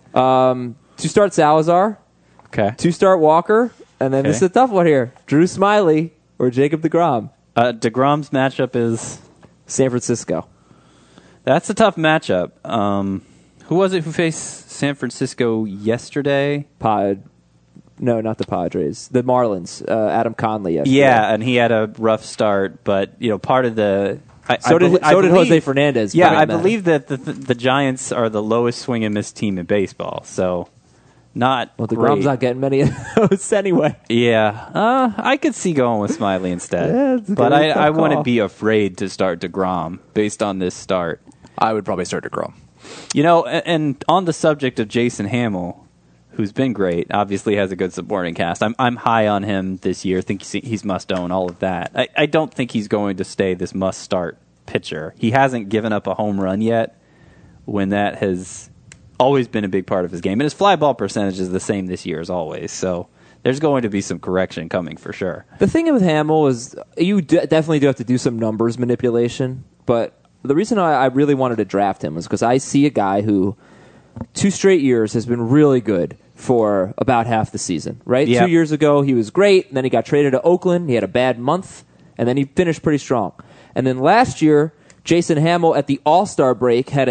Speaker 1: um, two start Salazar,
Speaker 3: Okay.
Speaker 1: two start Walker, and then
Speaker 3: Okay.
Speaker 1: this is a tough one here: Drew Smiley or Jacob deGrom.
Speaker 3: Uh, DeGrom's matchup is
Speaker 1: San Francisco.
Speaker 3: that's a tough matchup. Um, who was it who faced San Francisco yesterday?
Speaker 1: Pod, no, not the Padres. The Marlins. Uh, Adam Conley. Yesterday.
Speaker 3: Yeah, and he had a rough start, but you know, part of the I,
Speaker 1: So
Speaker 3: I
Speaker 1: did
Speaker 3: bel- I
Speaker 1: so did
Speaker 3: believe-
Speaker 1: Jose Fernandez.
Speaker 3: Yeah,
Speaker 1: for that
Speaker 3: I
Speaker 1: matter.
Speaker 3: believe that the, the the Giants are the lowest swing and miss team in baseball. So not
Speaker 1: Well,
Speaker 3: great.
Speaker 1: deGrom's not getting many of those anyway.
Speaker 3: Yeah, uh, I could see going with Smiley instead,
Speaker 1: Yeah, it's a
Speaker 3: but
Speaker 1: good
Speaker 3: I,
Speaker 1: tough
Speaker 3: I
Speaker 1: call.
Speaker 3: wouldn't be afraid to start DeGrom based on this start.
Speaker 2: I would probably start DeGrom.
Speaker 3: You know, and, and on the subject of Jason Hamill, who's been great, obviously has a good supporting cast. I'm I'm high on him this year. Think he's, he's must own, all of that. I, I don't think he's going to stay this must start pitcher. He hasn't given up a home run yet, when that has always been a big part of his game. And his fly ball percentage is the same this year as always. So there's going to be some correction coming for sure.
Speaker 1: The thing with Hamill is you d- definitely do have to do some numbers manipulation, but the reason I, I really wanted to draft him was because I see a guy who two straight years has been really good for about half the season, right?
Speaker 3: Yep.
Speaker 1: Two years ago, he was great, and then he got traded to Oakland. He had a bad month, and then he finished pretty strong. And then last year, Jason Hamill at the All-Star break had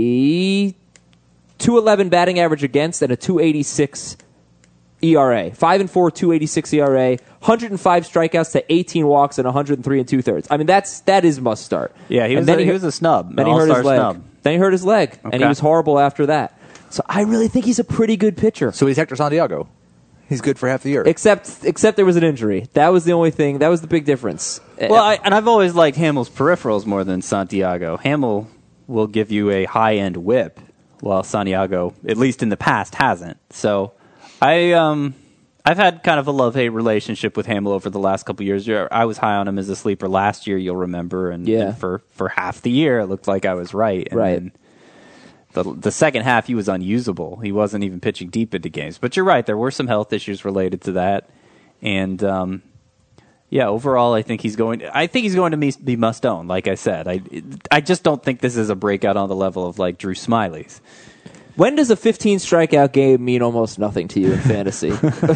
Speaker 1: a two eleven batting average against and a two eighty-six E R A. five and four, two eighty-six E R A, one hundred five strikeouts to eighteen walks and one hundred three and two-thirds. I mean, that's that is must start.
Speaker 3: Yeah, he
Speaker 1: And
Speaker 3: was
Speaker 1: then
Speaker 3: a, he was a snub.
Speaker 1: Then
Speaker 3: an
Speaker 1: he hurt
Speaker 3: all-star
Speaker 1: his leg.
Speaker 3: snub.
Speaker 1: Then he hurt his leg, and he
Speaker 3: Okay.
Speaker 1: was horrible after that. So I really think he's a pretty good pitcher.
Speaker 2: So he's Hector Santiago. He's good for half the year.
Speaker 1: Except, except there was an injury. That was the only thing. That was the big difference.
Speaker 3: Well, I, and I've always liked Hamill's peripherals more than Santiago. Hamill will give you a high-end whip, while Santiago, at least in the past, hasn't. So I, um, I've had kind of a love-hate relationship with Hamill over the last couple of years. I was high on him as a sleeper last year, you'll remember, and,
Speaker 1: Yeah.
Speaker 3: and for, for half the year, it looked like I was right. And
Speaker 1: Right.
Speaker 3: then the, the second half, he was unusable. He wasn't even pitching deep into games. But you're right, there were some health issues related to that. And, um, yeah, overall, I think he's going. I think he's going to be, be must own. Like I said, I, I just don't think this is a breakout on the level of like Drew Smiley's.
Speaker 1: when does a fifteen strikeout game mean almost nothing to you in fantasy?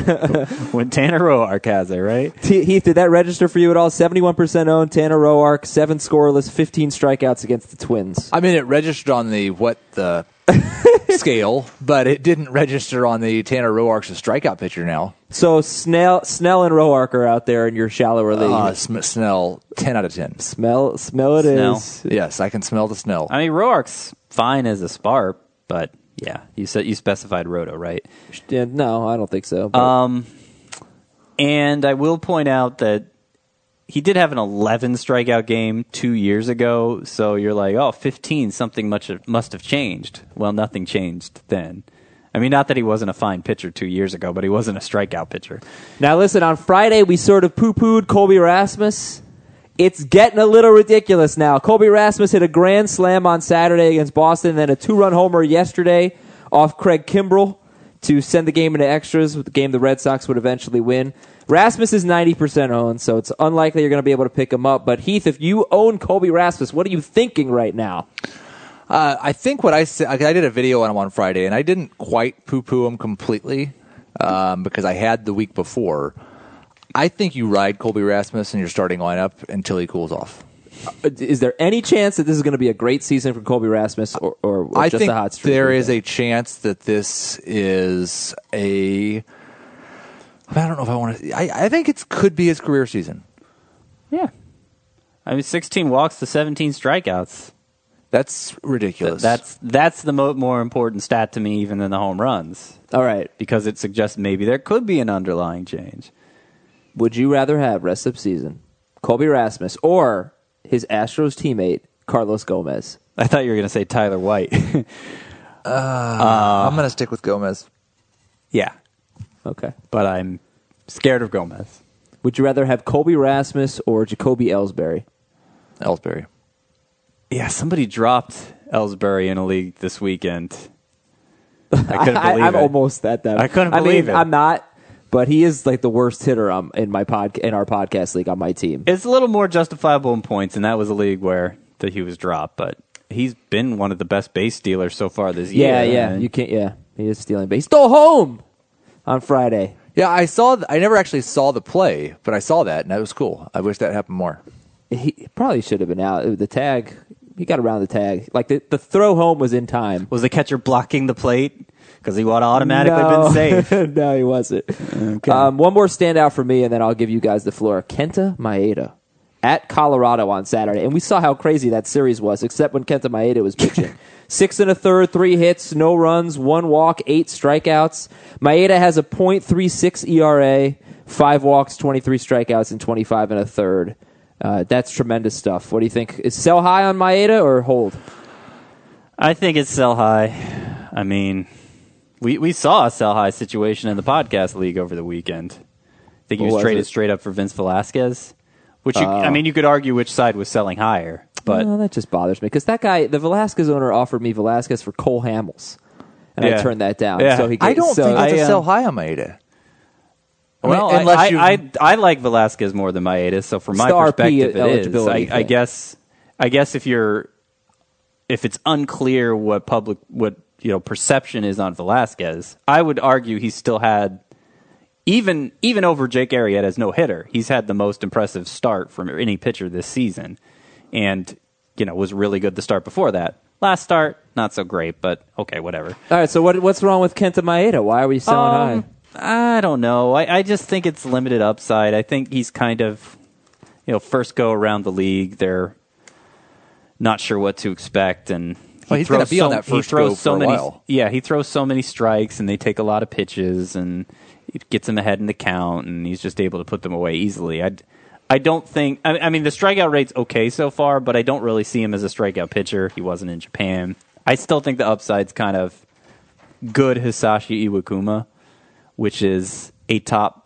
Speaker 3: When Tanner Roark has it, right?
Speaker 1: T- Heath, did that register for you at all? seventy-one percent owned, Tanner Roark, seven scoreless, fifteen strikeouts against the Twins.
Speaker 2: I mean, it registered on the what the scale, but it didn't register on the Tanner Roark's a strikeout pitcher now.
Speaker 1: So Snell, Snell and Roark are out there in your shallower league.
Speaker 2: Uh, Sm- Snell, ten out of ten.
Speaker 1: smell, smell it
Speaker 3: Snell.
Speaker 1: is.
Speaker 2: Yes, I can smell the Snell.
Speaker 3: I mean, Roark's fine as a spark, but yeah, you said you specified Roto, right?
Speaker 1: Yeah, no, I don't think so. but-
Speaker 3: Um, and I will point out that he did have an eleven strikeout game two years ago. So you're like, oh, fifteen, something much must have changed. Well, nothing changed then. I mean, not that he wasn't a fine pitcher two years ago, but he wasn't a strikeout pitcher.
Speaker 1: Now, listen, on Friday, we sort of poo-pooed Colby Rasmus. It's getting a little ridiculous now. Colby Rasmus hit a grand slam on Saturday against Boston, then a two-run homer yesterday off Craig Kimbrell to send the game into extras, the game the Red Sox would eventually win. Rasmus is ninety percent owned, so it's unlikely you're going to be able to pick him up. But Heath, if you own Colby Rasmus, what are you thinking right now?
Speaker 2: Uh, I think what I said, I did a video on him on Friday, and I didn't quite poo-poo him completely um, because I had the week before. I think you ride Colby Rasmus in your starting lineup until he cools off.
Speaker 1: Is there any chance that this is going to be a great season for Colby Rasmus, or, or, or
Speaker 2: I
Speaker 1: just
Speaker 2: think
Speaker 1: a hot streak?
Speaker 2: There is a chance that this is a. I don't know if I want to. I, I think it could be his career season.
Speaker 3: Yeah. I mean, sixteen walks to seventeen strikeouts.
Speaker 2: That's ridiculous.
Speaker 3: Th- that's that's the mo- more important stat to me even than the home runs.
Speaker 1: All right.
Speaker 3: Because it suggests maybe there could be an underlying change.
Speaker 1: Would you rather have rest of season Colby Rasmus or his Astros teammate Carlos Gomez?
Speaker 3: I thought you were going to say Tyler White.
Speaker 2: uh, uh, I'm going to stick with Gomez.
Speaker 3: Yeah.
Speaker 1: Okay.
Speaker 3: But I'm scared of Gomez.
Speaker 1: Would you rather have Colby Rasmus or Jacoby Ellsbury?
Speaker 2: Ellsbury.
Speaker 3: Yeah, somebody dropped Ellsbury in a league this weekend. I couldn't
Speaker 1: I,
Speaker 3: believe
Speaker 1: I'm
Speaker 3: it.
Speaker 1: almost at that.
Speaker 3: I couldn't
Speaker 1: I
Speaker 3: believe
Speaker 1: mean,
Speaker 3: it.
Speaker 1: I'm not, but he is like the worst hitter um, in my pod in our podcast league on my team.
Speaker 3: It's a little more justifiable in points, and that was a league where that he was dropped. But he's been one of the best base stealers so far this year.
Speaker 1: Yeah, yeah, you can't. Yeah, he is stealing, but he stole home on Friday.
Speaker 2: Yeah, I saw. Th- I never actually saw the play, but I saw that, and that was cool. I wish that happened more.
Speaker 1: He probably should have been out. The tag, he got around the tag. Like the, the throw home was in time.
Speaker 3: Was the catcher blocking the plate because he would have automatically
Speaker 1: no.
Speaker 3: been safe?
Speaker 1: No, he wasn't.
Speaker 3: Okay.
Speaker 1: Um, one more standout for me, and then I'll give you guys the floor. Kenta Maeda at Colorado on Saturday, and we saw how crazy that series was, except when Kenta Maeda was pitching. Six and a third, three hits, no runs, one walk, eight strikeouts. Maeda has a point three six E R A, five walks, twenty-three strikeouts, and twenty-five and a third. Uh, that's tremendous stuff. What do you think? Is sell high on Maeda or hold?
Speaker 3: I think it's sell high. I mean, we we saw a sell high situation in the podcast league over the weekend. I think he
Speaker 1: What
Speaker 3: was
Speaker 1: was
Speaker 3: traded
Speaker 1: it?
Speaker 3: straight up for Vince Velasquez, which you, I mean, you could argue which side was selling higher, but
Speaker 1: Well, that just bothers me because that guy, the Velasquez owner, offered me Velasquez for Cole Hamels, and I
Speaker 3: Yeah.
Speaker 1: turned that down.
Speaker 3: Yeah.
Speaker 1: So he
Speaker 2: I
Speaker 1: gave-
Speaker 2: don't
Speaker 1: so,
Speaker 2: think that's
Speaker 3: I,
Speaker 2: a
Speaker 3: um,
Speaker 2: sell high on Maeda.
Speaker 3: well,
Speaker 2: I mean, unless
Speaker 3: I,
Speaker 2: you-
Speaker 3: I, I I like Velasquez more than Maeda, so from
Speaker 1: It's
Speaker 3: my
Speaker 1: the R P
Speaker 3: perspective, it is.
Speaker 1: eligibility
Speaker 3: I, I
Speaker 1: thing.
Speaker 3: guess I guess if you're if it's unclear what public what you know perception is on Velasquez, I would argue he still had even even over Jake Arrieta as no hitter. He's had the most impressive start from any pitcher this season, and you know was really good the start before that. Last start, not so great, but okay, whatever.
Speaker 1: all right. So what what's wrong with Kenta Maeda? Why are we selling
Speaker 3: Um,
Speaker 1: high?
Speaker 3: I don't know. I, I just think it's limited upside. I think he's kind of, you know, first go around the league. They're not sure what to expect, and he
Speaker 2: Well, he's gonna
Speaker 3: throws
Speaker 2: be
Speaker 3: so,
Speaker 2: on that
Speaker 3: he
Speaker 2: first
Speaker 3: throws
Speaker 2: go
Speaker 3: so
Speaker 2: for a
Speaker 3: many.
Speaker 2: while.
Speaker 3: Yeah, he throws so many strikes, and they take a lot of pitches, and it gets him ahead in the count, and he's just able to put them away easily. I, I don't think. I, I mean, the strikeout rate's okay so far, but I don't really see him as a strikeout pitcher. He wasn't in Japan. I still think the upside's kind of good. Hisashi Iwakuma, which is a top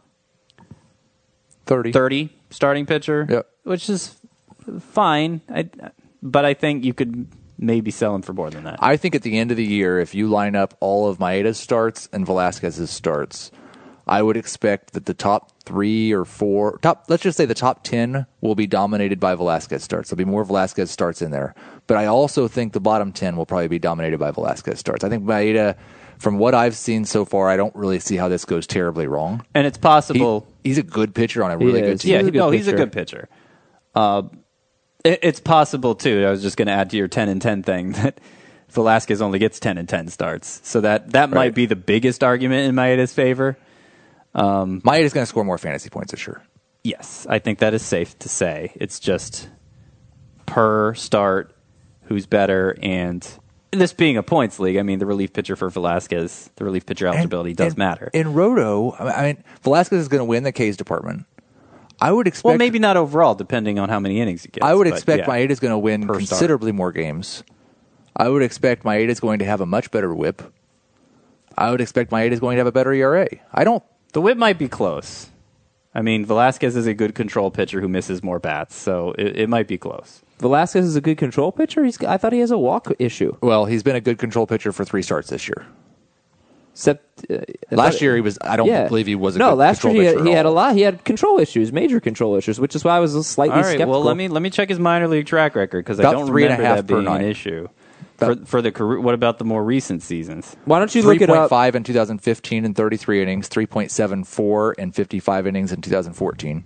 Speaker 2: thirty.
Speaker 3: thirty starting pitcher,
Speaker 2: Yep.
Speaker 3: which is fine. I, but I think you could maybe sell him for more than that.
Speaker 2: I think at the end of the year, if you line up all of Maeda's starts and Velasquez's starts, I would expect that the top three or four, top let's just say the top ten will be dominated by Velasquez starts. There'll be more Velasquez starts in there. But I also think the bottom ten will probably be dominated by Velasquez starts. I think Maeda, from what I've seen so far, I don't really see how this goes terribly wrong.
Speaker 3: and it's
Speaker 2: He-
Speaker 3: possible.
Speaker 2: he's a good pitcher on a really
Speaker 1: He
Speaker 2: good
Speaker 1: is.
Speaker 2: team.
Speaker 3: yeah,
Speaker 1: he's a
Speaker 3: he-
Speaker 1: good
Speaker 3: no, he's a
Speaker 1: pitcher.
Speaker 3: good pitcher. Uh, it, it's possible too. I was just going to add to your ten and ten thing that Velasquez only gets ten and ten starts, so that that might
Speaker 2: Right.
Speaker 3: be the biggest argument in Maeda's favor.
Speaker 2: Maeda's going to score more fantasy points this year.
Speaker 3: Yes, I think that is safe to say. It's just per start, who's better, and this being a points league, I mean, the relief pitcher for Velasquez, the relief pitcher eligibility does
Speaker 2: And-
Speaker 3: matter.
Speaker 2: In Roto, I mean, Velasquez is going to win the K's department. I would expect.
Speaker 3: well, maybe not overall, depending on how many innings he gets.
Speaker 2: I would
Speaker 3: but
Speaker 2: expect
Speaker 3: yeah.
Speaker 2: Maeda's going to win
Speaker 3: Per start.
Speaker 2: considerably more games. I would expect Maeda's going to have a much better whip. I would expect Maeda's going to have a better E R A. I don't.
Speaker 3: The whip might be close. I mean, Velasquez is a good control pitcher who misses more bats, so it, it might be close.
Speaker 1: Velasquez is a good control pitcher. He's I thought he has a walk issue.
Speaker 2: Well, he's been a good control pitcher for three starts this year.
Speaker 1: Except, uh,
Speaker 2: Last
Speaker 1: but-
Speaker 2: year he was. I don't
Speaker 1: yeah.
Speaker 2: believe he was. A
Speaker 1: no,
Speaker 2: good
Speaker 1: last year
Speaker 2: control
Speaker 1: he
Speaker 2: pitcher
Speaker 1: had, he
Speaker 2: at
Speaker 1: had a
Speaker 2: all.
Speaker 1: lot. He had control issues, major control issues, which is why I was slightly
Speaker 3: All right.
Speaker 1: skeptical.
Speaker 3: Well, let me let me check his minor league track record because I
Speaker 2: About
Speaker 3: don't
Speaker 2: three and a
Speaker 3: remember
Speaker 2: half
Speaker 3: that
Speaker 2: per
Speaker 3: being
Speaker 2: nine.
Speaker 3: an issue. For, for the career, what about the more recent seasons?
Speaker 1: Why don't you look
Speaker 2: three
Speaker 1: it up?
Speaker 2: point five in two thousand fifteen in thirty-three innings, three point seven four in fifty-five innings in two thousand fourteen.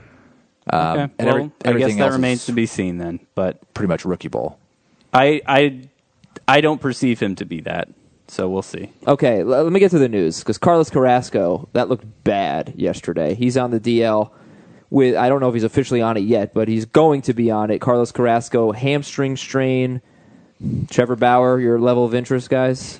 Speaker 2: Um,
Speaker 3: Okay.
Speaker 2: and
Speaker 3: well,
Speaker 2: every,
Speaker 3: I guess
Speaker 2: everything
Speaker 3: that
Speaker 2: else
Speaker 3: remains
Speaker 2: is
Speaker 3: to be seen then. But
Speaker 2: pretty much rookie ball.
Speaker 3: I I I don't perceive him to be that. So we'll see.
Speaker 1: Okay, l- let me get to the news because Carlos Carrasco, that looked bad yesterday. He's on the D L with, I don't know if he's officially on it yet, but he's going to be on it. Carlos Carrasco, hamstring strain. Trevor Bauer, your level of interest, guys?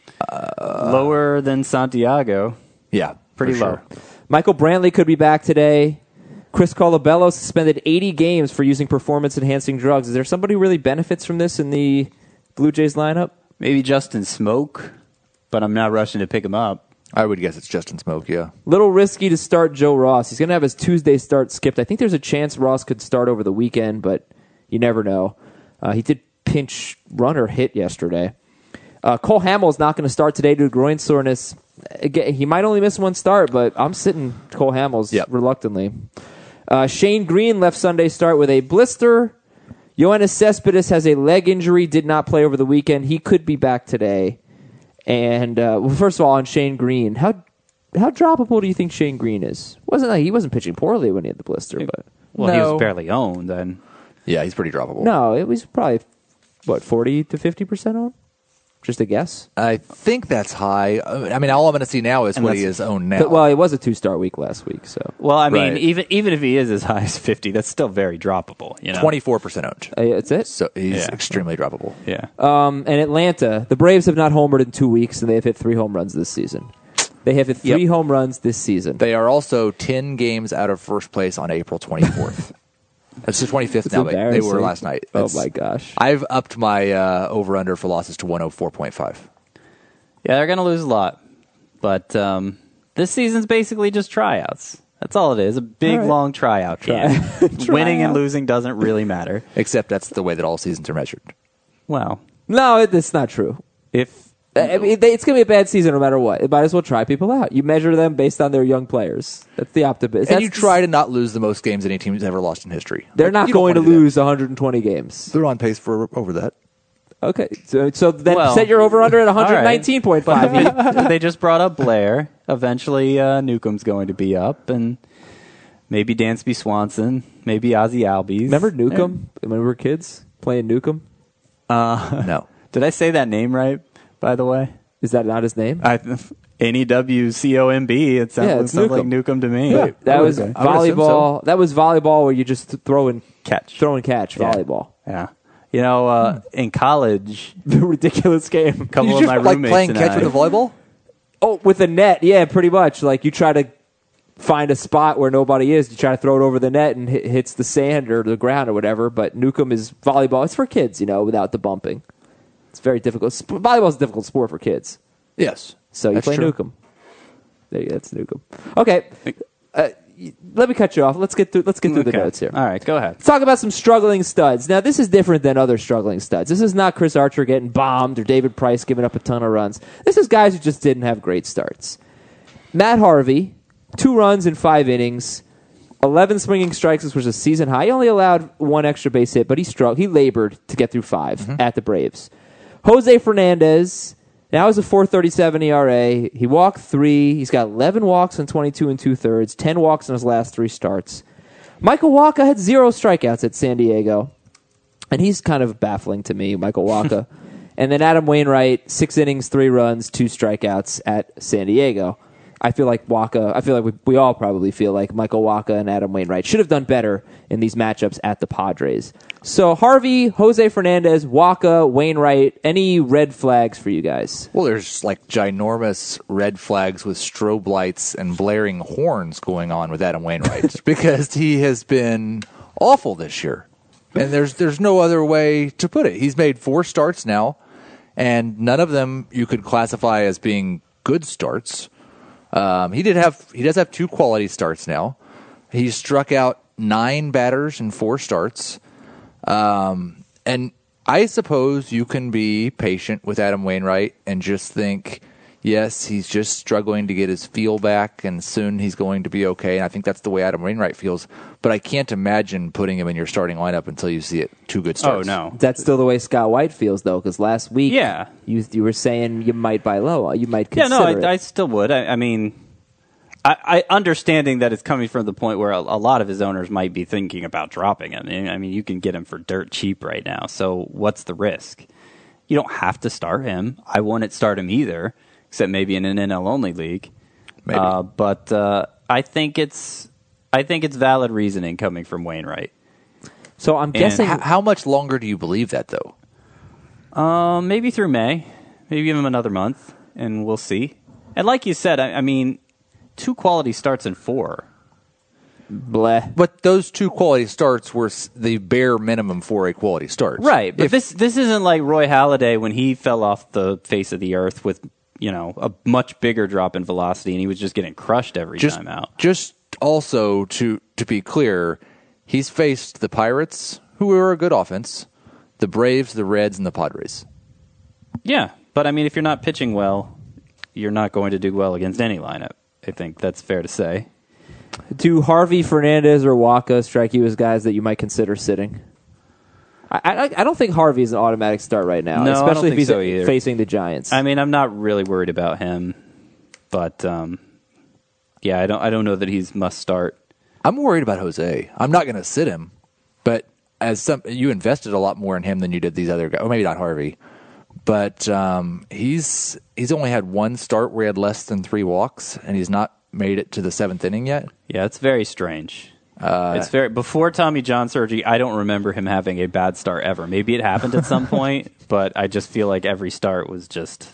Speaker 3: Uh, Lower than Santiago.
Speaker 2: Yeah,
Speaker 3: Pretty
Speaker 2: for
Speaker 3: low.
Speaker 2: sure.
Speaker 1: Michael Brantley could be back today. Chris Colabello suspended eighty games for using performance-enhancing drugs. Is there somebody who really benefits from this in the Blue Jays lineup?
Speaker 3: Maybe Justin Smoke, but I'm not rushing to pick him up.
Speaker 2: I would guess it's Justin Smoke. Yeah.
Speaker 1: Little risky to start Joe Ross. He's going to have his Tuesday start skipped. I think there's a chance Ross could start over the weekend, but you never know. Uh, he did pinch runner hit yesterday. Uh, Cole Hamels not going to start today due to groin soreness. Again, he might only miss one start, but I'm sitting Cole Hamels
Speaker 2: Yep.
Speaker 1: reluctantly. Uh, Shane Green left Sunday start with a blister. Yoenis Cespedes has a leg injury, did not play over the weekend. He could be back today. And uh, well, first of all, on Shane Green, how how droppable do you think Shane Green is? Wasn't like he wasn't pitching poorly when he had the blister, but
Speaker 3: Well, he
Speaker 1: no.
Speaker 3: was barely owned then.
Speaker 2: Yeah, he's pretty droppable.
Speaker 1: No, it was probably what forty to fifty percent on. Just a guess.
Speaker 2: I think that's high. I mean, all I'm going to see now is
Speaker 3: And
Speaker 2: what he
Speaker 3: that's-
Speaker 2: is owned now.
Speaker 1: But, well, it was a two-star week last week, so
Speaker 3: Well, I mean,
Speaker 2: Right.
Speaker 3: even even if he is as high as fifty, that's still very droppable. You know,
Speaker 2: twenty-four percent owned.
Speaker 1: uh, that's it.
Speaker 2: So he's
Speaker 3: Yeah.
Speaker 2: extremely droppable.
Speaker 3: Yeah.
Speaker 1: Um, and Atlanta, the Braves have not homered in two weeks, and they have hit three home runs this season. They have hit three
Speaker 3: Yep.
Speaker 1: home runs this season.
Speaker 2: They are also ten games out of first place on April twenty-fourth. It's the twenty-fifth
Speaker 1: It's
Speaker 2: now. They, they were
Speaker 1: embarrassing.
Speaker 2: last night.
Speaker 1: Oh
Speaker 2: That's-
Speaker 1: my gosh!
Speaker 2: I've upped my uh, over-under for losses to one oh four point five.
Speaker 3: Yeah, they're going to lose a lot. But um, this season's basically just tryouts. That's all it is. A big,
Speaker 1: All right.
Speaker 3: long tryout camp. Winning and losing doesn't really matter.
Speaker 2: Except that's the way that all seasons are measured.
Speaker 3: Well,
Speaker 1: No, it, it's not true.
Speaker 3: if
Speaker 1: I mean, they, it's going to be a bad season no matter what. It might as well try people out. You measure them based on their young players. That's the optimism.
Speaker 2: And you try to not lose the most games any team's ever lost in history.
Speaker 1: They're
Speaker 2: Like,
Speaker 1: not
Speaker 2: you don't
Speaker 1: going to
Speaker 2: wanna do that.
Speaker 1: lose one hundred twenty games.
Speaker 2: They're on pace for over that.
Speaker 1: Okay, so, so then
Speaker 3: Well,
Speaker 1: set your over-under at
Speaker 3: all right.
Speaker 1: one nineteen point five.
Speaker 3: they, they just brought up Blair. Eventually, uh, Newcomb's going to be up, and maybe Dansby Swanson, maybe Ozzie Albies.
Speaker 1: Remember Newcomb when we were kids playing Newcomb?
Speaker 3: Uh,
Speaker 2: No.
Speaker 3: did I say that name right? By the way,
Speaker 1: Is that not his name?
Speaker 3: I N E W C O M B. It sounds,
Speaker 1: Yeah,
Speaker 3: it
Speaker 1: it's
Speaker 3: sounds like
Speaker 1: Newcomb.
Speaker 3: Newcomb to me.
Speaker 1: Yeah, that was
Speaker 3: Okay.
Speaker 2: I would assume
Speaker 1: volleyball. That was volleyball where you just th- throw and
Speaker 3: Catch.
Speaker 1: throw and catch
Speaker 3: Yeah.
Speaker 1: volleyball.
Speaker 3: Yeah. You know, uh, in college,
Speaker 1: The ridiculous game.
Speaker 3: a couple
Speaker 2: You
Speaker 3: of
Speaker 2: just
Speaker 3: my
Speaker 2: like
Speaker 3: roommates
Speaker 2: playing
Speaker 3: and
Speaker 2: catch
Speaker 3: I,
Speaker 2: with a volleyball?
Speaker 1: Oh, with a net, yeah, pretty much. Like you try to find a spot where nobody is. You try to throw it over the net and hit, hits the sand or the ground or whatever. But Newcomb is volleyball. It's for kids, you know, without the bumping. It's very difficult. Sp- Volleyball is a difficult sport for kids.
Speaker 2: Yes.
Speaker 1: So you
Speaker 2: That's
Speaker 1: play
Speaker 2: true.
Speaker 1: Newcomb. There you go. That's Newcomb. Okay. Uh, y- let me cut you off. Let's get through. Let's get through the
Speaker 3: Okay.
Speaker 1: notes here.
Speaker 3: All right, go ahead.
Speaker 1: Let's talk about some struggling studs. Now, this is different than other struggling studs. This is not Chris Archer getting bombed or David Price giving up a ton of runs. This is guys who just didn't have great starts. Matt Harvey, two runs in five innings, eleven swinging strikes, which was a season high. He only allowed one extra base hit, but he struggled. He labored to get through five
Speaker 2: Mm-hmm.
Speaker 1: at the Braves. Jose Fernandez, now has a four thirty-seven E R A. He walked three. He's got eleven walks in twenty-two and two-thirds, ten walks in his last three starts. Michael Wacha had zero strikeouts at San Diego, and he's kind of baffling to me, Michael Wacha. And then Adam Wainwright, six innings, three runs, two strikeouts at San Diego. I feel like Wacha, I feel like we, we all probably feel like Michael Wacha and Adam Wainwright should have done better in these matchups at the Padres. So Harvey, Jose Fernandez, Wacha, Wainwright, any red flags for you guys?
Speaker 2: Well, there's like ginormous red flags with strobe lights and blaring horns going on with Adam Wainwright because he has been awful this year. And there's there's no other way to put it. He's made four starts now, and none of them you could classify as being good starts. Um, he did have he does have two quality starts now. He struck out nine batters in four starts. Um, and I suppose you can be patient with Adam Wainwright and just think yes, he's just struggling to get his feel back, and soon he's going to be okay. And I think that's the way Adam Wainwright feels. But I can't imagine putting him in your starting lineup until you see it two good starts.
Speaker 3: Oh, no.
Speaker 1: That's still the way Scott White feels, though, because last week
Speaker 3: Yeah.
Speaker 1: you you were saying you might buy low. You might
Speaker 3: Yeah,
Speaker 1: consider
Speaker 3: no,
Speaker 1: it.
Speaker 3: I, I still would. I, I mean, I, I understanding that it's coming from the point where a, a lot of his owners might be thinking about dropping him. I mean, you can get him for dirt cheap right now. So what's the risk? You don't have to start him. I wouldn't start him either, except maybe in an N L only league.
Speaker 2: Maybe.
Speaker 3: Uh, but uh, I think it's I think it's valid reasoning coming from Wainwright.
Speaker 1: So I'm guessing.
Speaker 2: H- how much longer do you believe that, though?
Speaker 3: Um, maybe through May. Maybe give him another month, and we'll see. And like you said, I, I mean, two quality starts in four.
Speaker 1: Bleh.
Speaker 2: But those two quality starts were s- the bare minimum for a quality start.
Speaker 3: Right, but
Speaker 2: If-
Speaker 3: this this isn't like Roy Halladay when he fell off the face of the earth with, you know, a much bigger drop in velocity, and he was just getting crushed every
Speaker 2: just,
Speaker 3: time out.
Speaker 2: Just also to to be clear, he's faced the Pirates, who are a good offense, the Braves, the Reds, and the Padres.
Speaker 3: Yeah, but I mean, if you're not pitching well, you're not going to do well against any lineup. I think that's fair to say.
Speaker 1: Do Harvey, Fernandez, or Waka strike you as guys that you might consider sitting? I, I, I don't think Harvey is an automatic start right now,
Speaker 3: No, I don't
Speaker 1: especially if
Speaker 3: think
Speaker 1: he's
Speaker 3: so either.
Speaker 1: facing the Giants.
Speaker 3: I mean, I'm not really worried about him, but um, yeah, I don't I don't know that he's must start.
Speaker 2: I'm worried about Jose. I'm not going to sit him, but as some you invested a lot more in him than you did these other guys. Or maybe not Harvey, but um, he's he's only had one start where he had less than three walks, and he's not made it to the seventh inning yet.
Speaker 3: Yeah, it's very strange.
Speaker 2: Uh,
Speaker 3: it's very before Tommy John surgery. I don't remember him having a bad start ever. Maybe it happened at some point, but I just feel like every start was just.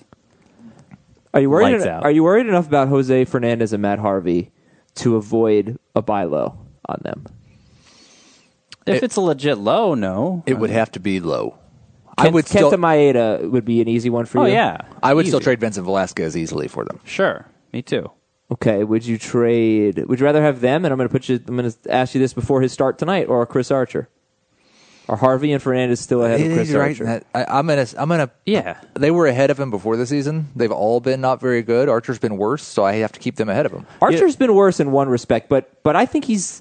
Speaker 1: Are you worried?
Speaker 3: Lights
Speaker 1: en-
Speaker 3: out.
Speaker 1: Are you worried enough about Jose Fernandez and Matt Harvey to avoid a buy low on them?
Speaker 3: If
Speaker 2: It-
Speaker 3: it's a legit low, no.
Speaker 2: It would have to be low. I
Speaker 1: Kent,
Speaker 2: would still.
Speaker 1: Kenta Maeda would be an easy one for
Speaker 3: Oh
Speaker 1: you.
Speaker 3: yeah,
Speaker 2: I would
Speaker 3: Easy.
Speaker 2: still trade Vincent Velasquez easily for them.
Speaker 3: Sure, me too.
Speaker 1: Okay. Would you trade? Would you rather have them? And I'm going to put you. I'm going to ask you this before his start tonight, or Chris Archer? Are Harvey and Fernandez still ahead of
Speaker 2: It
Speaker 1: Chris
Speaker 2: is right.
Speaker 1: Archer?
Speaker 2: That- I, I'm gonna. I'm gonna.
Speaker 3: Yeah.
Speaker 2: They were ahead of him before the season. They've all been not very good. Archer's been worse, so I have to keep them ahead of him.
Speaker 1: Archer's been worse in one respect, but but I think he's.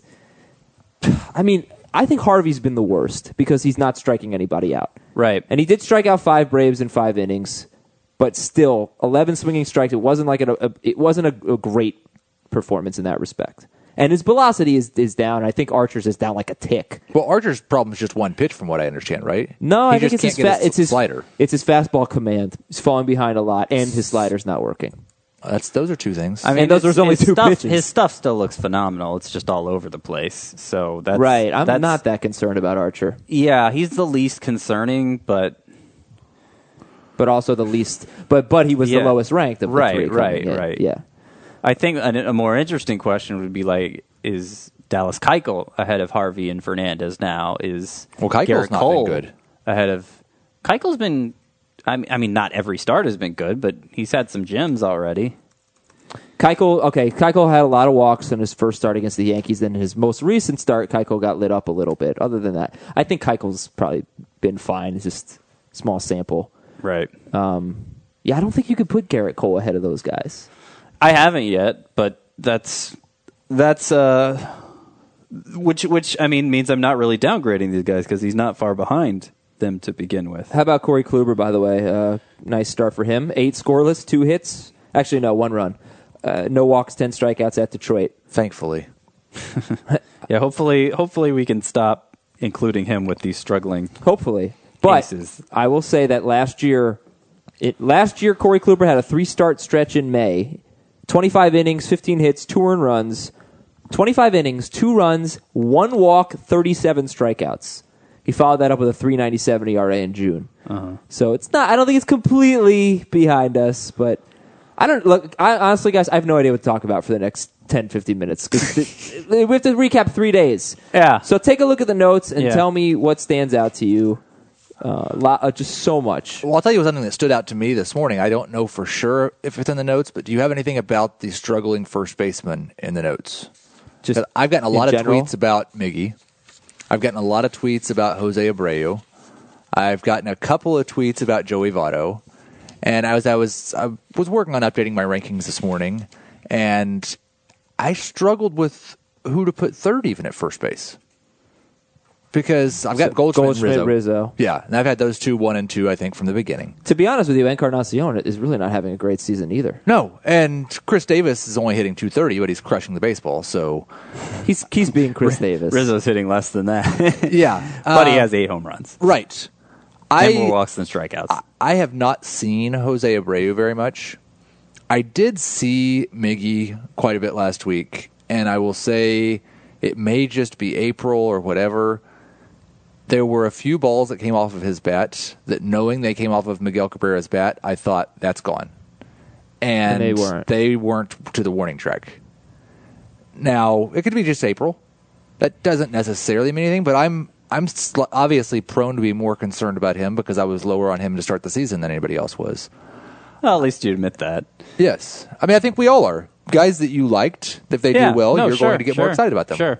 Speaker 1: I mean, I think Harvey's been the worst because he's not striking anybody out.
Speaker 3: Right.
Speaker 1: And he did strike out five Braves in five innings, but still, eleven swinging strikes. It wasn't like a, a it wasn't a, a great performance in that respect. And his velocity is is down. I think Archer's is down like a tick.
Speaker 2: Well, Archer's problem is just one pitch, from what I understand, right?
Speaker 1: No,
Speaker 2: He
Speaker 1: I think
Speaker 2: just
Speaker 1: it's his,
Speaker 2: can't get
Speaker 1: fa- it's his
Speaker 2: slider.
Speaker 1: It's his fastball command. He's falling behind a lot, and his slider's not working.
Speaker 2: That's those are two things.
Speaker 3: I mean,
Speaker 1: And those
Speaker 3: his-
Speaker 1: are only
Speaker 3: his
Speaker 1: two
Speaker 3: stuff,
Speaker 1: pitches.
Speaker 3: His stuff still looks phenomenal. It's just all over the place. So that's
Speaker 1: Right. I'm
Speaker 3: that's-
Speaker 1: not that concerned about Archer,
Speaker 3: Yeah, he's the least concerning, but
Speaker 1: but also the least. But but he was
Speaker 3: Yeah.
Speaker 1: the lowest ranked of the
Speaker 3: Right,
Speaker 1: three. coming
Speaker 3: right,
Speaker 1: in.
Speaker 3: right.
Speaker 1: Yeah.
Speaker 3: I think a, a more interesting question would be like, is Dallas Keuchel ahead of Harvey and Fernandez now? Is
Speaker 2: Well, Keuchel's
Speaker 3: Garrett
Speaker 2: not been
Speaker 3: Cole
Speaker 2: good.
Speaker 3: ahead of Keuchel's been? I mean, I mean, not every start has been good, but he's had some gems already.
Speaker 1: Keuchel, okay, Keuchel had a lot of walks in his first start against the Yankees. Then in his most recent start, Keuchel got lit up a little bit. Other than that, I think Keuchel's probably been fine. It's just small sample.
Speaker 3: Right.
Speaker 1: Yeah, I don't think you could put Garrett Cole ahead of those guys.
Speaker 3: I haven't yet, but that's that's uh, which which I mean means I'm not really downgrading these guys because he's not far behind them to begin with.
Speaker 1: How about Corey Kluber, by the way? Uh, nice start for him. Eight scoreless, two hits. Actually, no, one run. Uh, no walks, ten strikeouts at Detroit.
Speaker 2: Thankfully,
Speaker 3: Yeah, hopefully hopefully we can stop including him with these struggling.
Speaker 1: Hopefully. But
Speaker 3: Cases.
Speaker 1: I will say that last year, it, last year Corey Kluber had a three-start stretch in May. twenty-five innings, fifteen hits, two earned runs. twenty-five innings, two runs, one walk, thirty-seven strikeouts. He followed that up with a three ninety-seven E R A in June.
Speaker 3: Uh-huh.
Speaker 1: So it's not. I don't think it's completely behind us, but I don't look. I, honestly, guys, I have no idea what to talk about for the next ten, fifteen minutes. 'Cause it- we have to recap three days.
Speaker 3: Yeah.
Speaker 1: So take a look at the notes and
Speaker 3: Yeah.
Speaker 1: tell me what stands out to you. Uh, lot, uh, just so much.
Speaker 2: well, I'll tell you something that stood out to me this morning. I don't know for sure if it's in the notes, but do you have anything about the struggling first baseman in the notes?
Speaker 1: Just
Speaker 2: 'Cause I've gotten a
Speaker 1: in
Speaker 2: lot of
Speaker 1: general?
Speaker 2: tweets about Miggy. I've gotten a lot of tweets about Jose Abreu. I've gotten a couple of tweets about Joey Votto. And I was I was I was working on updating my rankings this morning, and I struggled with who to put third even at first base. Because I've got
Speaker 1: So,
Speaker 2: Goldschmidt,
Speaker 1: Goldschmidt,
Speaker 2: and Rizzo.
Speaker 1: Rizzo.
Speaker 2: Yeah, and I've had those two, one and two, I think, from the beginning.
Speaker 1: To be honest with you, Encarnacion is really not having a great season either.
Speaker 2: No, and Chris Davis is only hitting two thirty, but he's crushing the baseball, so...
Speaker 1: He's he's being Chris Davis.
Speaker 3: Rizzo's hitting less than that.
Speaker 2: Yeah.
Speaker 3: But he
Speaker 2: uh,
Speaker 3: has eight home runs.
Speaker 2: Right.
Speaker 3: And
Speaker 2: I,
Speaker 3: more walks than strikeouts.
Speaker 2: I- I have not seen Jose Abreu very much. I did see Miggy quite a bit last week, and I will say it may just be April or whatever. There were a few balls that came off of his bat that, knowing they came off of Miguel Cabrera's bat, I thought, that's gone. And,
Speaker 1: And they weren't.
Speaker 2: They weren't to the warning track. Now, it could be just April. That doesn't necessarily mean anything, but I'm I'm sl- obviously prone to be more concerned about him because I was lower on him to start the season than anybody else was.
Speaker 3: Well, at least you admit that.
Speaker 2: Yes. I mean, I think we all are. Guys that you liked, if they
Speaker 3: Yeah,
Speaker 2: do well,
Speaker 3: no,
Speaker 2: you're
Speaker 3: sure,
Speaker 2: going to get
Speaker 3: sure,
Speaker 2: more excited about them.
Speaker 3: Sure.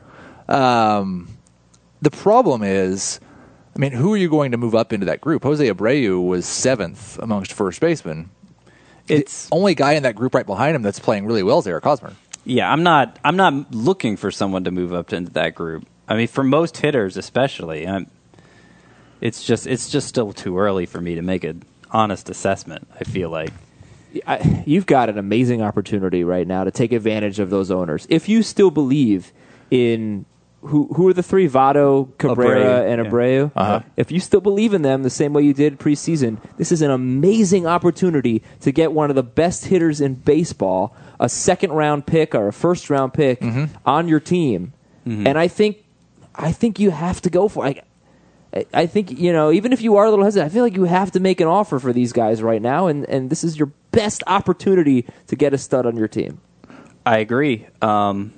Speaker 2: The problem is, I mean, who are you going to move up into that group? Jose Abreu was seventh amongst first basemen.
Speaker 3: It's
Speaker 2: The only guy in that group right behind him that's playing really well is Eric Hosmer.
Speaker 3: yeah. I'm not. I'm not looking for someone to move up into that group. I mean, for most hitters, especially, I'm, it's just it's just still too early for me to make an honest assessment. I feel like.
Speaker 1: I, you've got an amazing opportunity right now to take advantage of those owners. If you still believe in who who are the three, Votto, Cabrera,
Speaker 3: Abreu,
Speaker 1: and
Speaker 3: yeah.
Speaker 1: Abreu,
Speaker 2: Uh-huh.
Speaker 1: if you still believe in them the same way you did preseason, this is an amazing opportunity to get one of the best hitters in baseball, a second round pick or a first round pick on your team. And I think I think you have to go for it. I, I think, you know, even if you are a little hesitant, I feel like you have to make an offer for these guys right now, and, and this is your best opportunity to get a stud on your team.
Speaker 3: I agree. Um,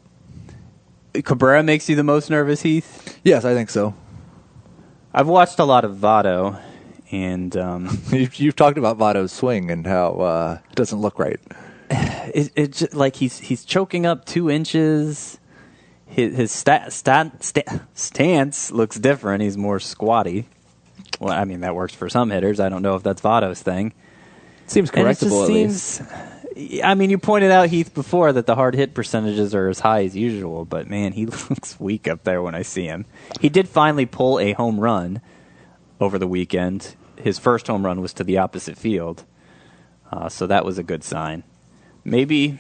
Speaker 3: Cabrera makes you the most nervous, Heath.
Speaker 2: Yes, I think so.
Speaker 3: I've watched a lot of Votto, and um,
Speaker 2: You've, you've talked about Votto's swing and how uh, it doesn't look right.
Speaker 3: it, it's just like he's he's choking up two inches. His his stat, stat, sta stance looks different. He's more squatty. Well, I mean that works for some hitters. I don't know if that's Votto's thing.
Speaker 1: Seems
Speaker 3: And it
Speaker 1: correctable,
Speaker 3: just
Speaker 1: at least.
Speaker 3: seems. I mean, you pointed out, Heath, before that the hard hit percentages are as high as usual, but man, he looks weak up there when I see him. He did finally pull a home run over the weekend. His first home run was to the opposite field, uh, so that was a good sign. Maybe,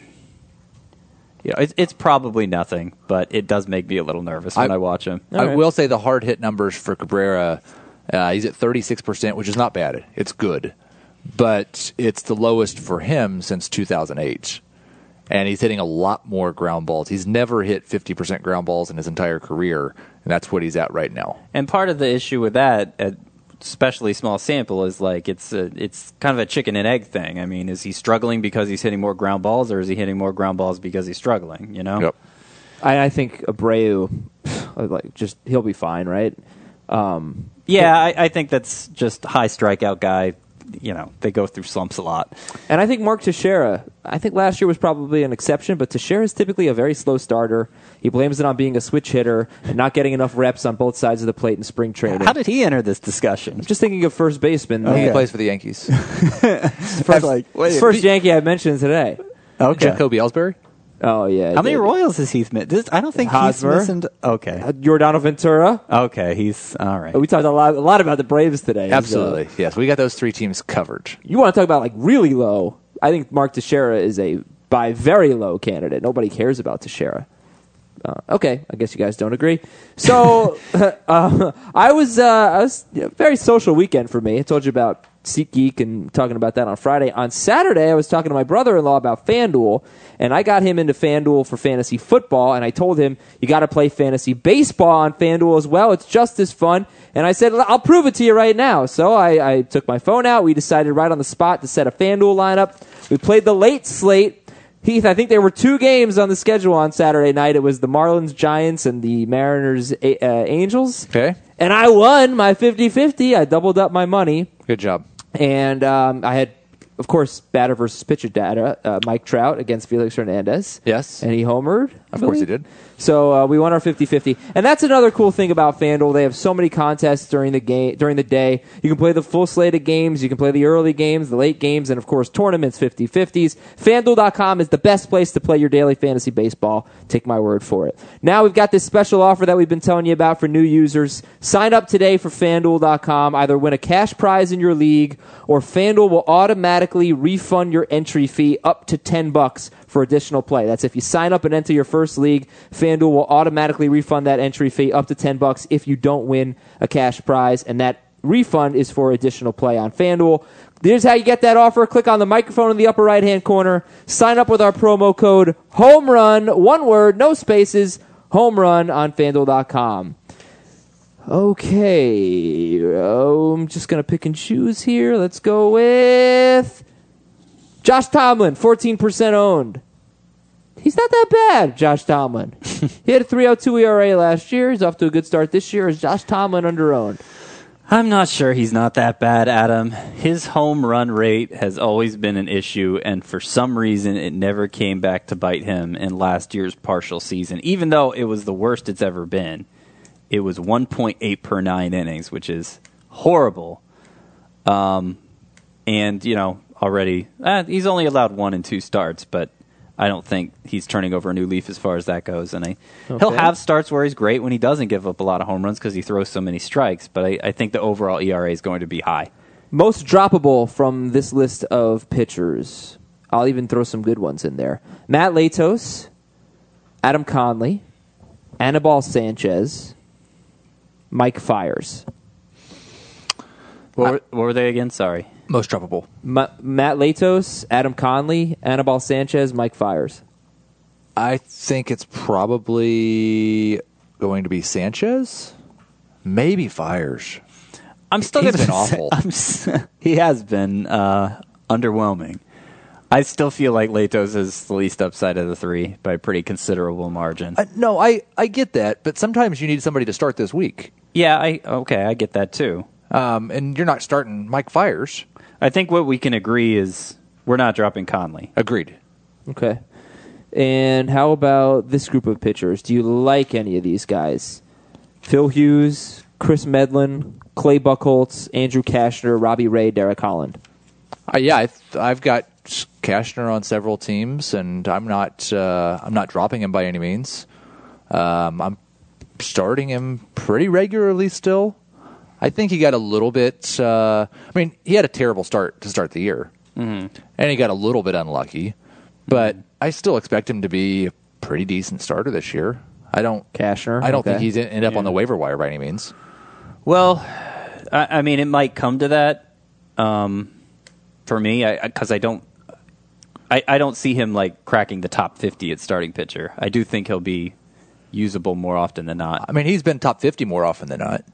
Speaker 3: you know, it's, it's probably nothing, but it does make me a little nervous when
Speaker 2: I-
Speaker 3: I, watch him.
Speaker 2: I
Speaker 1: right.
Speaker 2: will say the hard hit numbers for Cabrera, uh, he's at thirty-six percent, which is not bad. It's good. But it's the lowest for him since two thousand eight. And he's hitting a lot more ground balls. He's never hit fifty percent ground balls in his entire career, and that's what he's at right now.
Speaker 3: And part of the issue with that, at especially small sample, is like it's a, it's kind of a chicken and egg thing. I mean, is he struggling because he's hitting more ground balls, or is he hitting more ground balls because he's struggling? You know.
Speaker 2: Yep.
Speaker 1: I, I think Abreu, like, just he'll be fine, right? Um,
Speaker 3: Yeah, I, I think that's just high strikeout guy. You know, they go through slumps a lot.
Speaker 1: and I think Mark Teixeira, I think last year was probably an exception, but Teixeira is typically a very slow starter. He blames it on being a switch hitter and not getting enough reps on both sides of the plate in spring training.
Speaker 3: How did he enter this discussion?
Speaker 1: Just thinking of first baseman.
Speaker 2: He
Speaker 1: the
Speaker 2: plays for the Yankees.
Speaker 1: first,
Speaker 3: like, wait,
Speaker 1: first Yankee I mentioned today.
Speaker 3: Okay.
Speaker 2: Jacoby Ellsbury?
Speaker 1: Oh, yeah.
Speaker 3: How many
Speaker 1: David.
Speaker 3: Royals has Heath missed? This, I don't think Heath's
Speaker 1: Hosmer.
Speaker 3: listened. Okay.
Speaker 1: Uh, Giordano Ventura.
Speaker 3: Okay, he's all right.
Speaker 1: We talked a lot, a lot about the Braves today. so-
Speaker 2: Absolutely. Yes, we got those three teams covered.
Speaker 1: You want to talk about like really low? I think Mark Teixeira is a by very low candidate. Nobody cares about Teixeira. Uh, okay, I guess you guys don't agree. So uh, I was uh, I was a very social weekend for me. I told you about SeatGeek and talking about that on Friday. On Saturday, I was talking to my brother-in-law about FanDuel, and I got him into FanDuel for fantasy football, and I told him, you got to play fantasy baseball on FanDuel as well. It's just as fun. And I said, I'll prove it to you right now. So I, I took my phone out. We decided right on the spot to set a FanDuel lineup. We played the late slate. Heath, I think there were two games on the schedule on Saturday night. It was the Marlins Giants and the Mariners uh, Angels.
Speaker 2: Okay.
Speaker 1: And I won my fifty fifty. I doubled up my money.
Speaker 2: Good job.
Speaker 1: And um, I had of course, batter versus pitcher data. Uh, Mike Trout against Felix Hernandez.
Speaker 2: Yes.
Speaker 1: And he homered. I
Speaker 2: Of course he
Speaker 1: believe.
Speaker 2: did.
Speaker 1: So uh, we won our fifty-fifty. And that's another cool thing about FanDuel. They have so many contests during the game during the day. You can play the full slate of games. You can play the early games, the late games, and, of course, tournaments, fifty-fifties. FanDuel dot com is the best place to play your daily fantasy baseball. Take my word for it. Now we've got this special offer that we've been telling you about for new users. Sign up today for FanDuel dot com. Either win a cash prize in your league, or FanDuel will automatically refund your entry fee up to ten bucks for additional play. That's if you sign up and enter your first league, FanDuel will automatically refund that entry fee up to ten bucks if you don't win a cash prize, and that refund is for additional play on FanDuel. Here's how you get that offer. Click on the microphone in the upper right-hand corner. Sign up with our promo code HOMERUN, one word, no spaces, HOMERUN on FanDuel dot com. Okay, oh, I'm just going to pick and choose here. Let's go with Josh Tomlin, fourteen percent owned. He's not that bad, Josh Tomlin. He had a three point oh two E R A last year. He's off to a good start this year. Is Josh Tomlin under-owned?
Speaker 3: I'm not sure he's not that bad, Adam. His home run rate has always been an issue, and for some reason it never came back to bite him in last year's partial season. Even though it was the worst it's ever been, it was one point eight per nine innings, which is horrible. Um, and, you know, already, eh, he's only allowed one and two starts, but I don't think he's turning over a new leaf as far as that goes. And I, okay. He'll have starts where he's great when he doesn't give up a lot of home runs because he throws so many strikes. But I, I think the overall E R A is going to be high.
Speaker 1: Most droppable from this list of pitchers. I'll even throw some good ones in there. Matt Latos, Adam Conley, Anibal Sanchez, Mike Fiers.
Speaker 3: What were, what were they again? Sorry.
Speaker 2: Most droppable.
Speaker 1: Ma- Matt Latos, Adam Conley, Anibal Sanchez, Mike Fiers.
Speaker 2: I think it's probably going to be Sanchez, maybe Fiers.
Speaker 3: I'm still
Speaker 2: He's
Speaker 3: gonna
Speaker 2: been awful.
Speaker 3: I'm, he has been uh, underwhelming. I still feel like Latos is the least upside of the three by a pretty considerable margin.
Speaker 2: Uh, no, I, I get that, but sometimes you need somebody to start this week.
Speaker 3: Yeah, I okay, I get that too.
Speaker 2: Um, and you're not starting Mike Fiers.
Speaker 3: I think what we can agree is we're not dropping Conley.
Speaker 2: Agreed.
Speaker 1: Okay. And how about this group of pitchers? Do you like any of these guys? Phil Hughes, Chris Medlin, Clay Buchholz, Andrew Cashner, Robbie Ray, Derek Holland.
Speaker 2: Uh, yeah, I th- I've got Cashner on several teams, and I'm not uh, I'm not dropping him by any means. Um, I'm starting him pretty regularly still. I think he got a little bit. Uh, I mean, he had a terrible start to start the year, mm-hmm. and he got a little bit unlucky. But mm-hmm. I still expect him to be a pretty decent starter this year. I don't
Speaker 1: Cashner.
Speaker 2: I don't
Speaker 1: okay.
Speaker 2: think he's end up
Speaker 3: yeah.
Speaker 2: on the waiver wire by any means.
Speaker 3: Well, I, I mean, it might come to that um, for me because I, I, I don't. I, I don't see him like cracking the top fifty at starting pitcher. I do think he'll be usable more often than not.
Speaker 2: I mean, he's been top fifty more often than not.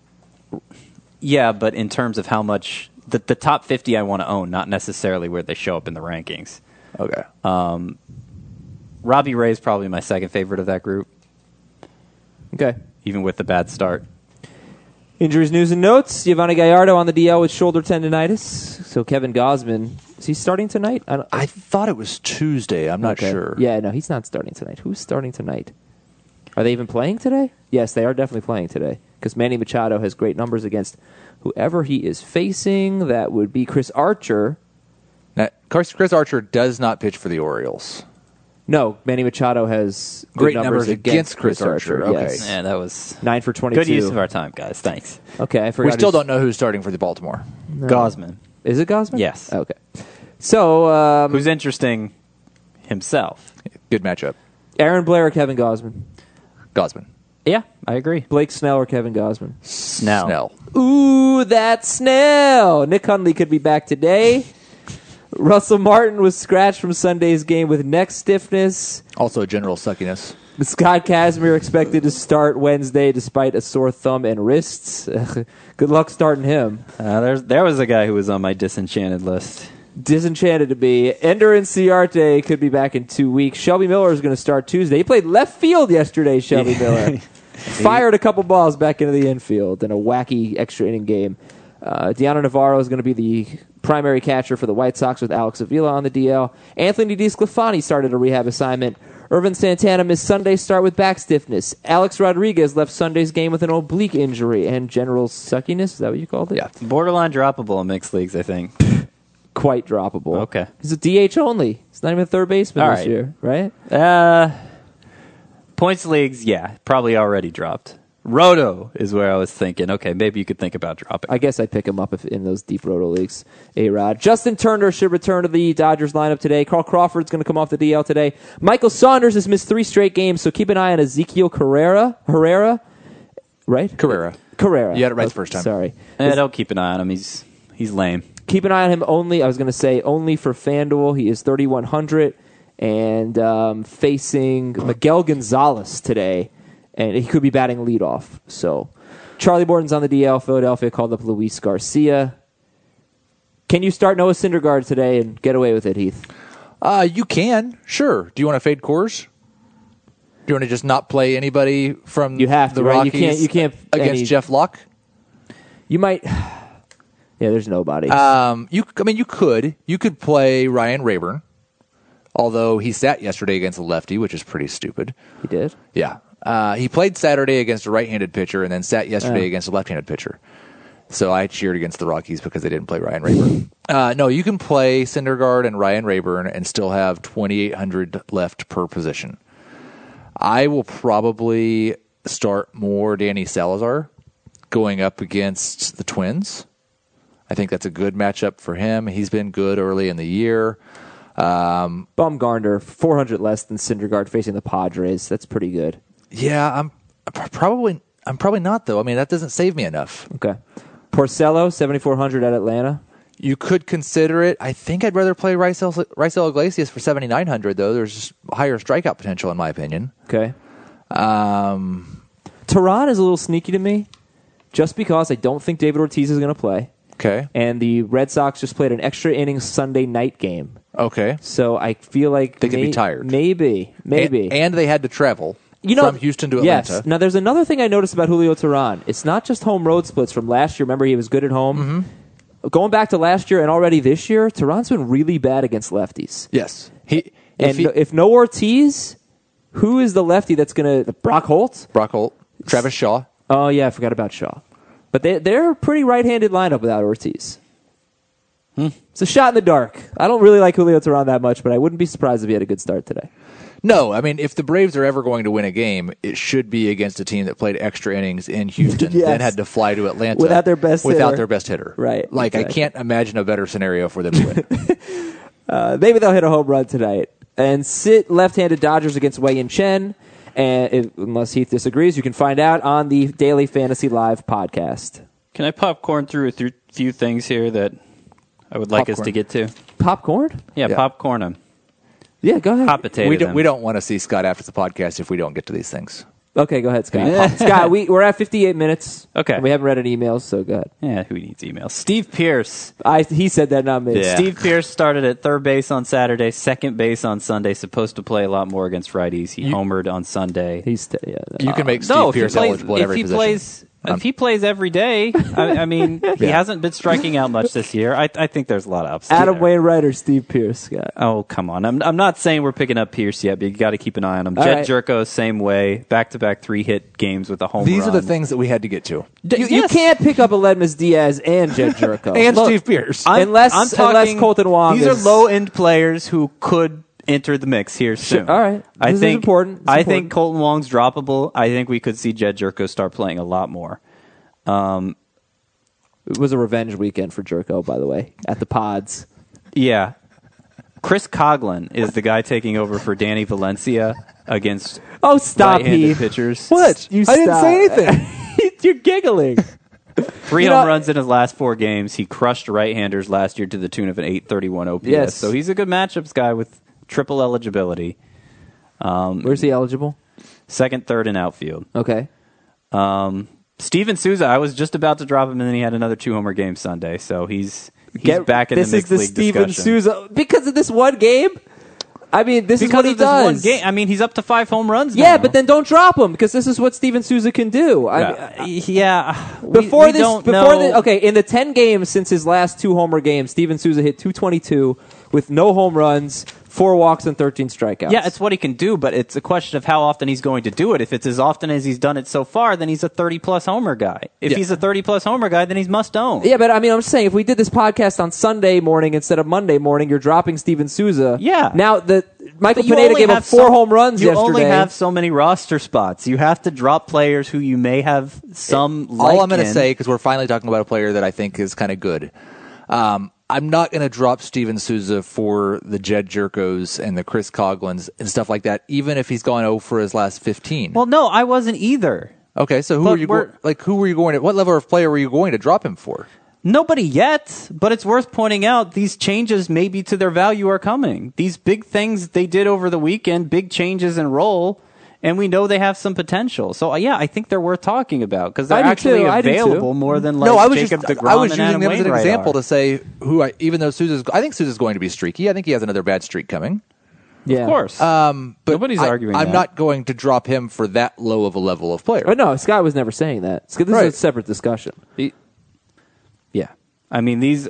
Speaker 3: Yeah, but in terms of how much the, the top fifty I want to own, not necessarily where they show up in the rankings.
Speaker 2: Okay.
Speaker 3: Um, Robbie Ray is probably my second favorite of that group.
Speaker 1: Okay.
Speaker 3: Even with the bad start.
Speaker 1: Injuries, news, and notes. Giovanni Gallardo on the D L with shoulder tendonitis. So Kevin Gausman, is he starting tonight? I, don't,
Speaker 2: I thought it was Tuesday. I'm not
Speaker 1: okay.
Speaker 2: sure.
Speaker 1: Yeah, no, he's not starting tonight. Who's starting tonight? Are they even playing today? Yes, they are definitely playing today. Because Manny Machado has great numbers against whoever he is facing. That would be Chris Archer.
Speaker 2: Now, Chris Archer does not pitch for the Orioles.
Speaker 1: No, Manny Machado has good
Speaker 2: great
Speaker 1: numbers,
Speaker 2: numbers
Speaker 1: against,
Speaker 2: against Chris,
Speaker 1: Chris
Speaker 2: Archer.
Speaker 1: Archer.
Speaker 2: Okay.
Speaker 1: Yes.
Speaker 3: Yeah, that was
Speaker 1: nine for twenty-two.
Speaker 3: Good use of our time, guys. Thanks.
Speaker 1: Okay, I forgot.
Speaker 2: We still
Speaker 1: who's-
Speaker 2: don't know who's starting for the Baltimore.
Speaker 1: No.
Speaker 3: Gausman.
Speaker 1: Is it Gausman?
Speaker 3: Yes.
Speaker 1: Okay. So, um,
Speaker 3: Who's interesting himself.
Speaker 2: Good matchup.
Speaker 1: Aaron Blair or Kevin Gausman?
Speaker 2: Gausman.
Speaker 3: Yeah, I agree.
Speaker 1: Blake Snell or Kevin Gausman?
Speaker 3: Snell.
Speaker 2: Snell.
Speaker 1: Ooh, that Snell. Nick Hundley could be back today. Russell Martin was scratched from Sunday's game with neck stiffness.
Speaker 2: Also general suckiness.
Speaker 1: Scott Kazmir expected to start Wednesday despite a sore thumb and wrists. Good luck starting him.
Speaker 3: Uh, there's, there was a guy who was on my disenchanted list.
Speaker 1: Disenchanted to be. Ender Inciarte could be back in two weeks. Shelby Miller is going to start Tuesday. He played left field yesterday, Shelby Miller. Fired a couple balls back into the infield in a wacky extra inning game. Uh, Deanna Navarro is going to be the primary catcher for the White Sox with Alex Avila on the D L. Anthony DeSclafani started a rehab assignment. Irvin Santana missed Sunday's start with back stiffness. Alex Rodriguez left Sunday's game with an oblique injury and general suckiness. Is that what you called it?
Speaker 2: Yeah.
Speaker 3: Borderline droppable in mixed leagues, I think.
Speaker 1: Quite droppable.
Speaker 3: Okay.
Speaker 1: He's a D H only. He's not even a third baseman
Speaker 3: All
Speaker 1: this
Speaker 3: right.
Speaker 1: year, right?
Speaker 3: Uh, points leagues, yeah, probably already dropped. Roto is where I was thinking, okay, maybe you could think about dropping.
Speaker 1: I guess I'd pick him up if in those deep roto leagues. A-Rod. Justin Turner should return to the Dodgers lineup today. Carl Crawford's going to come off the D L today. Michael Saunders has missed three straight games, so keep an eye on Ezekiel Carrera. Herrera, right?
Speaker 2: Carrera.
Speaker 1: Carrera.
Speaker 2: You got it right the first time.
Speaker 1: Sorry.
Speaker 3: Eh, don't keep an eye on him. He's he's lame.
Speaker 1: Keep an eye on him only, I was going to say, only for FanDuel. He is thirty-one hundred and um, facing Miguel Gonzalez today, and he could be batting leadoff. So Charlie Morton's on the D L. Philadelphia called up Luis Garcia. Can you start Noah Syndergaard today and get away with it, Heath?
Speaker 2: Uh, you can, sure. Do you want to fade Coors? Do you want to just not play anybody from
Speaker 1: You have to,
Speaker 2: the
Speaker 1: right? You
Speaker 2: Rockies
Speaker 1: can't- you can't
Speaker 2: against
Speaker 1: any-
Speaker 2: Jeff Locke?
Speaker 1: You might... Yeah, there's nobody.
Speaker 2: Um, you, I mean, you could. You could play Ryan Rayburn, although he sat yesterday against a lefty, which is pretty stupid.
Speaker 1: he did?
Speaker 2: Yeah. Uh, he played Saturday against a right-handed pitcher and then sat yesterday
Speaker 1: Oh.
Speaker 2: against a left-handed pitcher. So I cheered against the Rockies because they didn't play Ryan Rayburn. uh, no, you can play Syndergaard and Ryan Rayburn and still have twenty-eight hundred left per position. I will probably start more Danny Salazar going up against the Twins. I think that's a good matchup for him. He's been good early in the year. Um,
Speaker 1: Bumgarner, four hundred less than Syndergaard facing the Padres. That's pretty good.
Speaker 2: yeah, I'm probably I'm probably not though. I mean, that doesn't save me enough.
Speaker 1: Okay. Porcello, seventy-four hundred at Atlanta.
Speaker 2: You could consider it. I think I'd rather play Raisel Raisel Iglesias for seventy-nine hundred though. There's higher strikeout potential in my opinion.
Speaker 1: Okay.
Speaker 2: Um,
Speaker 1: Tehran is a little sneaky to me, just because I don't think David Ortiz is going to play.
Speaker 2: okay.
Speaker 1: And the Red Sox just played an extra innings Sunday night game.
Speaker 2: Okay.
Speaker 1: So I feel like
Speaker 2: They could be
Speaker 1: may-
Speaker 2: tired.
Speaker 1: Maybe. Maybe.
Speaker 2: And, and they had to travel
Speaker 1: you know,
Speaker 2: from Houston to Atlanta.
Speaker 1: Yes. Now, there's another thing I noticed about Julio Tehran. It's not just home road splits from last year. Remember, he was good at home.
Speaker 2: Mm-hmm.
Speaker 1: Going back to last year and already this year, Tehran's been really bad against lefties.
Speaker 2: Yes. He
Speaker 1: And
Speaker 2: if he,
Speaker 1: if no Ortiz, who is the lefty that's going to... Brock Holt?
Speaker 2: Brock Holt, Travis Shaw.
Speaker 1: Oh, yeah, I forgot about Shaw. But they, they're a pretty right-handed lineup without Ortiz.
Speaker 2: Hmm.
Speaker 1: It's a shot in the dark. I don't really like Julio Tehran that much, but I wouldn't be surprised if he had a good start today.
Speaker 2: No, I mean, if the Braves are ever going to win a game, it should be against a team that played extra innings in Houston,
Speaker 1: Yes.
Speaker 2: then had to fly to Atlanta
Speaker 1: Without their best
Speaker 2: without
Speaker 1: hitter.
Speaker 2: their best hitter.
Speaker 1: Right,
Speaker 2: Like,
Speaker 1: exactly.
Speaker 2: I can't imagine a better scenario for them to win.
Speaker 1: Uh, maybe they'll hit a home run tonight. And sit left-handed Dodgers against Wei Yin Chen. And if, unless Heath disagrees, you can find out on the Daily Fantasy Live podcast.
Speaker 3: Can I popcorn through a th- few things here that I would like us
Speaker 2: Popcorn.
Speaker 3: to get to?
Speaker 1: Popcorn?
Speaker 3: Yeah,
Speaker 2: Yeah.
Speaker 3: popcorn them.
Speaker 1: Yeah, go ahead.
Speaker 3: Hot potato
Speaker 2: we don't.
Speaker 3: them.
Speaker 2: We don't want to see Scott after the podcast if we don't get to these things.
Speaker 1: Okay, go ahead, Scott. Scott, we, we're at fifty-eight minutes.
Speaker 3: Okay.
Speaker 1: And we haven't read any emails, so go ahead.
Speaker 3: Yeah, who needs emails? Steve Pierce.
Speaker 1: I, he said that, not me.
Speaker 2: Yeah.
Speaker 3: Steve Pierce started at third base on Saturday, second base on Sunday. Supposed to play a lot more against righties. He
Speaker 2: You-
Speaker 3: homed on Sunday.
Speaker 1: He's t- yeah.
Speaker 2: You can make Steve
Speaker 3: no, if he
Speaker 2: Pierce
Speaker 3: plays,
Speaker 2: eligible at
Speaker 3: if
Speaker 2: every
Speaker 3: he
Speaker 2: position.
Speaker 3: plays,
Speaker 2: Um,
Speaker 3: if he plays every day, I, I mean, he
Speaker 2: Yeah.
Speaker 3: hasn't been striking out much this year. I, I think there's a lot of upside.
Speaker 1: Adam
Speaker 3: there.
Speaker 1: Wainwright or Steve Pierce, Scott?
Speaker 3: Oh, come on. I'm I'm not saying we're picking up Pierce yet, but you got to keep an eye on him.
Speaker 1: All
Speaker 3: Jet
Speaker 1: right.
Speaker 3: Jerko, same way. Back-to-back three-hit games with a home
Speaker 2: These
Speaker 3: run.
Speaker 2: are the things that we had to get to.
Speaker 3: D-
Speaker 1: You, you
Speaker 3: yes.
Speaker 1: can't pick up Aledmus Diaz and Jed Jerko.
Speaker 2: And
Speaker 1: Look,
Speaker 2: Steve Pierce.
Speaker 3: I'm,
Speaker 1: Unless-
Speaker 3: I'm
Speaker 1: unless
Speaker 3: talking,
Speaker 1: Colton Wong
Speaker 3: These
Speaker 1: is-
Speaker 3: are low-end players who could enter the mix here soon.
Speaker 1: all right.
Speaker 3: I
Speaker 1: This is
Speaker 3: think
Speaker 1: important. It's
Speaker 3: I
Speaker 1: important.
Speaker 3: think Colton Wong's droppable. I think we could see Jed Jerko start playing a lot more. Um,
Speaker 1: It was a revenge weekend for Jerko, by the way, at the pods.
Speaker 3: yeah. Chris Coughlin is the guy taking over for Danny Valencia against
Speaker 1: Oh, stop,
Speaker 3: right-handed
Speaker 1: Heath.
Speaker 3: pitchers.
Speaker 2: What?
Speaker 1: You
Speaker 2: I didn't
Speaker 1: stop.
Speaker 2: say anything.
Speaker 1: You're giggling.
Speaker 3: Three
Speaker 1: You
Speaker 3: home
Speaker 1: know-
Speaker 3: runs in his last four games. He crushed right-handers last year to the tune of an eight thirty-one O P S.
Speaker 1: Yes.
Speaker 3: So he's a good matchups guy with triple eligibility.
Speaker 1: Where's he eligible?
Speaker 3: Second, third, and outfield.
Speaker 1: Okay.
Speaker 3: Um, Steven Souza, I was just about to drop him, and then he had another two-homer game Sunday. So he's he's
Speaker 1: Get-
Speaker 3: back in
Speaker 1: this
Speaker 3: the
Speaker 1: is
Speaker 3: mixed
Speaker 1: the
Speaker 3: league
Speaker 1: Steven
Speaker 3: discussion.
Speaker 1: Souza because of this one game. I mean, this
Speaker 3: because
Speaker 1: is what he
Speaker 3: of this
Speaker 1: does.
Speaker 3: one game. I mean, he's up to five home runs.
Speaker 1: Yeah,
Speaker 3: now.
Speaker 1: but then don't drop him because this is what Steven Souza can do. I
Speaker 3: yeah,
Speaker 1: mean,
Speaker 3: yeah. We,
Speaker 1: before
Speaker 3: we
Speaker 1: this,
Speaker 3: don't
Speaker 1: before
Speaker 3: know.
Speaker 1: the, okay, in the ten games since his last two homer games, Steven Souza hit two twenty-two with no home runs, four walks, and thirteen strikeouts.
Speaker 3: Yeah, it's what he can do, but it's a question of how often he's going to do it. If it's as often as he's done it so far, then he's a thirty-plus homer guy. If
Speaker 2: Yeah.
Speaker 3: he's a thirty-plus homer guy, then he's must-own.
Speaker 1: Yeah, but I mean, I'm just saying, if we did this podcast on Sunday morning instead of Monday morning, you're dropping Steven Souza.
Speaker 3: Yeah.
Speaker 1: Now, the Michael
Speaker 3: But you
Speaker 1: Pineda
Speaker 3: only
Speaker 1: gave up
Speaker 3: have
Speaker 1: four
Speaker 3: so-
Speaker 1: home runs
Speaker 3: you
Speaker 1: yesterday.
Speaker 3: only have so many roster spots. You have to drop players who you may have some
Speaker 2: All
Speaker 3: like
Speaker 2: I'm going to
Speaker 3: in.
Speaker 2: say, because we're finally talking about a player that I think is kind of good. Um, I'm not going to drop Steven Souza for the Jed Jerkos and the Chris Coglins and stuff like that, even if he's gone oh for his last fifteen.
Speaker 3: Well, no, I wasn't either.
Speaker 2: Okay, so who
Speaker 3: But
Speaker 2: are you
Speaker 3: we're-
Speaker 2: go- like? Who were you going to? What level of player were you going to drop him for?
Speaker 3: Nobody yet, but it's worth pointing out these changes maybe to their value are coming. These big things they did over the weekend, big changes in role, and we know they have some potential. So, uh, yeah, I think they're worth talking about because they're
Speaker 1: I do
Speaker 3: actually
Speaker 1: too, I do too.
Speaker 3: available more than like
Speaker 2: no, I was
Speaker 3: Jacob
Speaker 2: just
Speaker 3: deGrom
Speaker 2: I was
Speaker 3: and
Speaker 2: using
Speaker 3: Adam
Speaker 2: them as an
Speaker 3: Wainwright
Speaker 2: example
Speaker 3: are.
Speaker 2: to say who I even though Souza's I think Souza's going to be streaky. I think he has another bad streak coming.
Speaker 1: yeah.
Speaker 3: Of course.
Speaker 2: Um, but
Speaker 3: Nobody's
Speaker 2: I,
Speaker 3: arguing
Speaker 2: I'm
Speaker 3: that.
Speaker 2: not going to drop him for that low of a level of player.
Speaker 1: But no, Scott was never saying that. This
Speaker 2: Right.
Speaker 1: is a separate discussion.
Speaker 3: Yeah. I mean, these.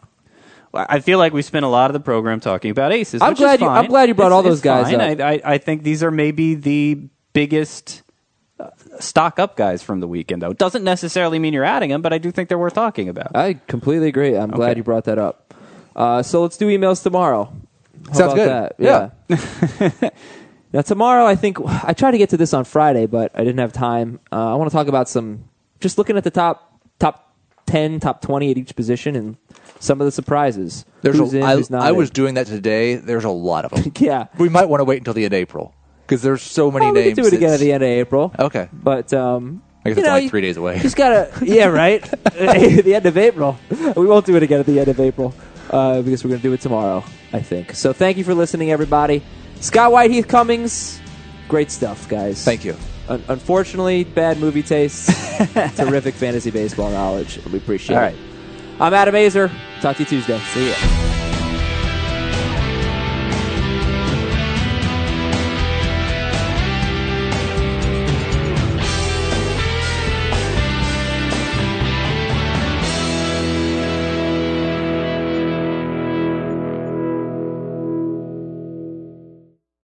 Speaker 3: I feel like we spent a lot of the program talking about aces.
Speaker 1: I'm
Speaker 3: which
Speaker 1: glad
Speaker 3: is
Speaker 1: you-
Speaker 3: fine.
Speaker 1: I'm glad you brought
Speaker 3: It's-
Speaker 1: all those
Speaker 3: it's
Speaker 1: guys
Speaker 3: fine.
Speaker 1: up.
Speaker 3: I, I, I think these are maybe the biggest uh, stock up guys from the weekend, though. It doesn't necessarily mean you're adding them, but I do think they're worth talking about.
Speaker 1: I completely agree. I'm glad
Speaker 3: Okay.
Speaker 1: you brought that up. Uh, so let's do emails tomorrow. How
Speaker 2: Sounds
Speaker 1: about
Speaker 2: good.
Speaker 1: That? Yeah. Now tomorrow, I think I tried to get to this on Friday, but I didn't have time. Uh, I want to talk about some, just looking at the top top ten, top twenty at each position, and some of the surprises.
Speaker 2: There's
Speaker 1: who's
Speaker 2: a,
Speaker 1: in,
Speaker 2: I,
Speaker 1: who's not
Speaker 2: I
Speaker 1: in.
Speaker 2: was doing that today. There's a lot of them.
Speaker 1: yeah.
Speaker 2: We might want to wait until the end of April because there's so many
Speaker 1: Oh, we
Speaker 2: names.
Speaker 1: can do it again at
Speaker 2: It's-
Speaker 1: the end of April.
Speaker 2: Okay.
Speaker 1: But um,
Speaker 2: I guess
Speaker 1: you
Speaker 2: it's
Speaker 1: know,
Speaker 2: only
Speaker 1: you
Speaker 2: three days away.
Speaker 1: Just gotta, yeah, right. At the end of April, we won't do it again at the end of April uh, because we're gonna do it tomorrow, I think. So thank you for listening, everybody. Scott Whiteheath Cummings, great stuff, guys.
Speaker 2: Thank you.
Speaker 1: Un- unfortunately, bad movie taste, terrific fantasy baseball knowledge. We appreciate
Speaker 3: All
Speaker 1: it.
Speaker 3: right.
Speaker 1: I'm Adam Azer. Talk to you Tuesday. See ya.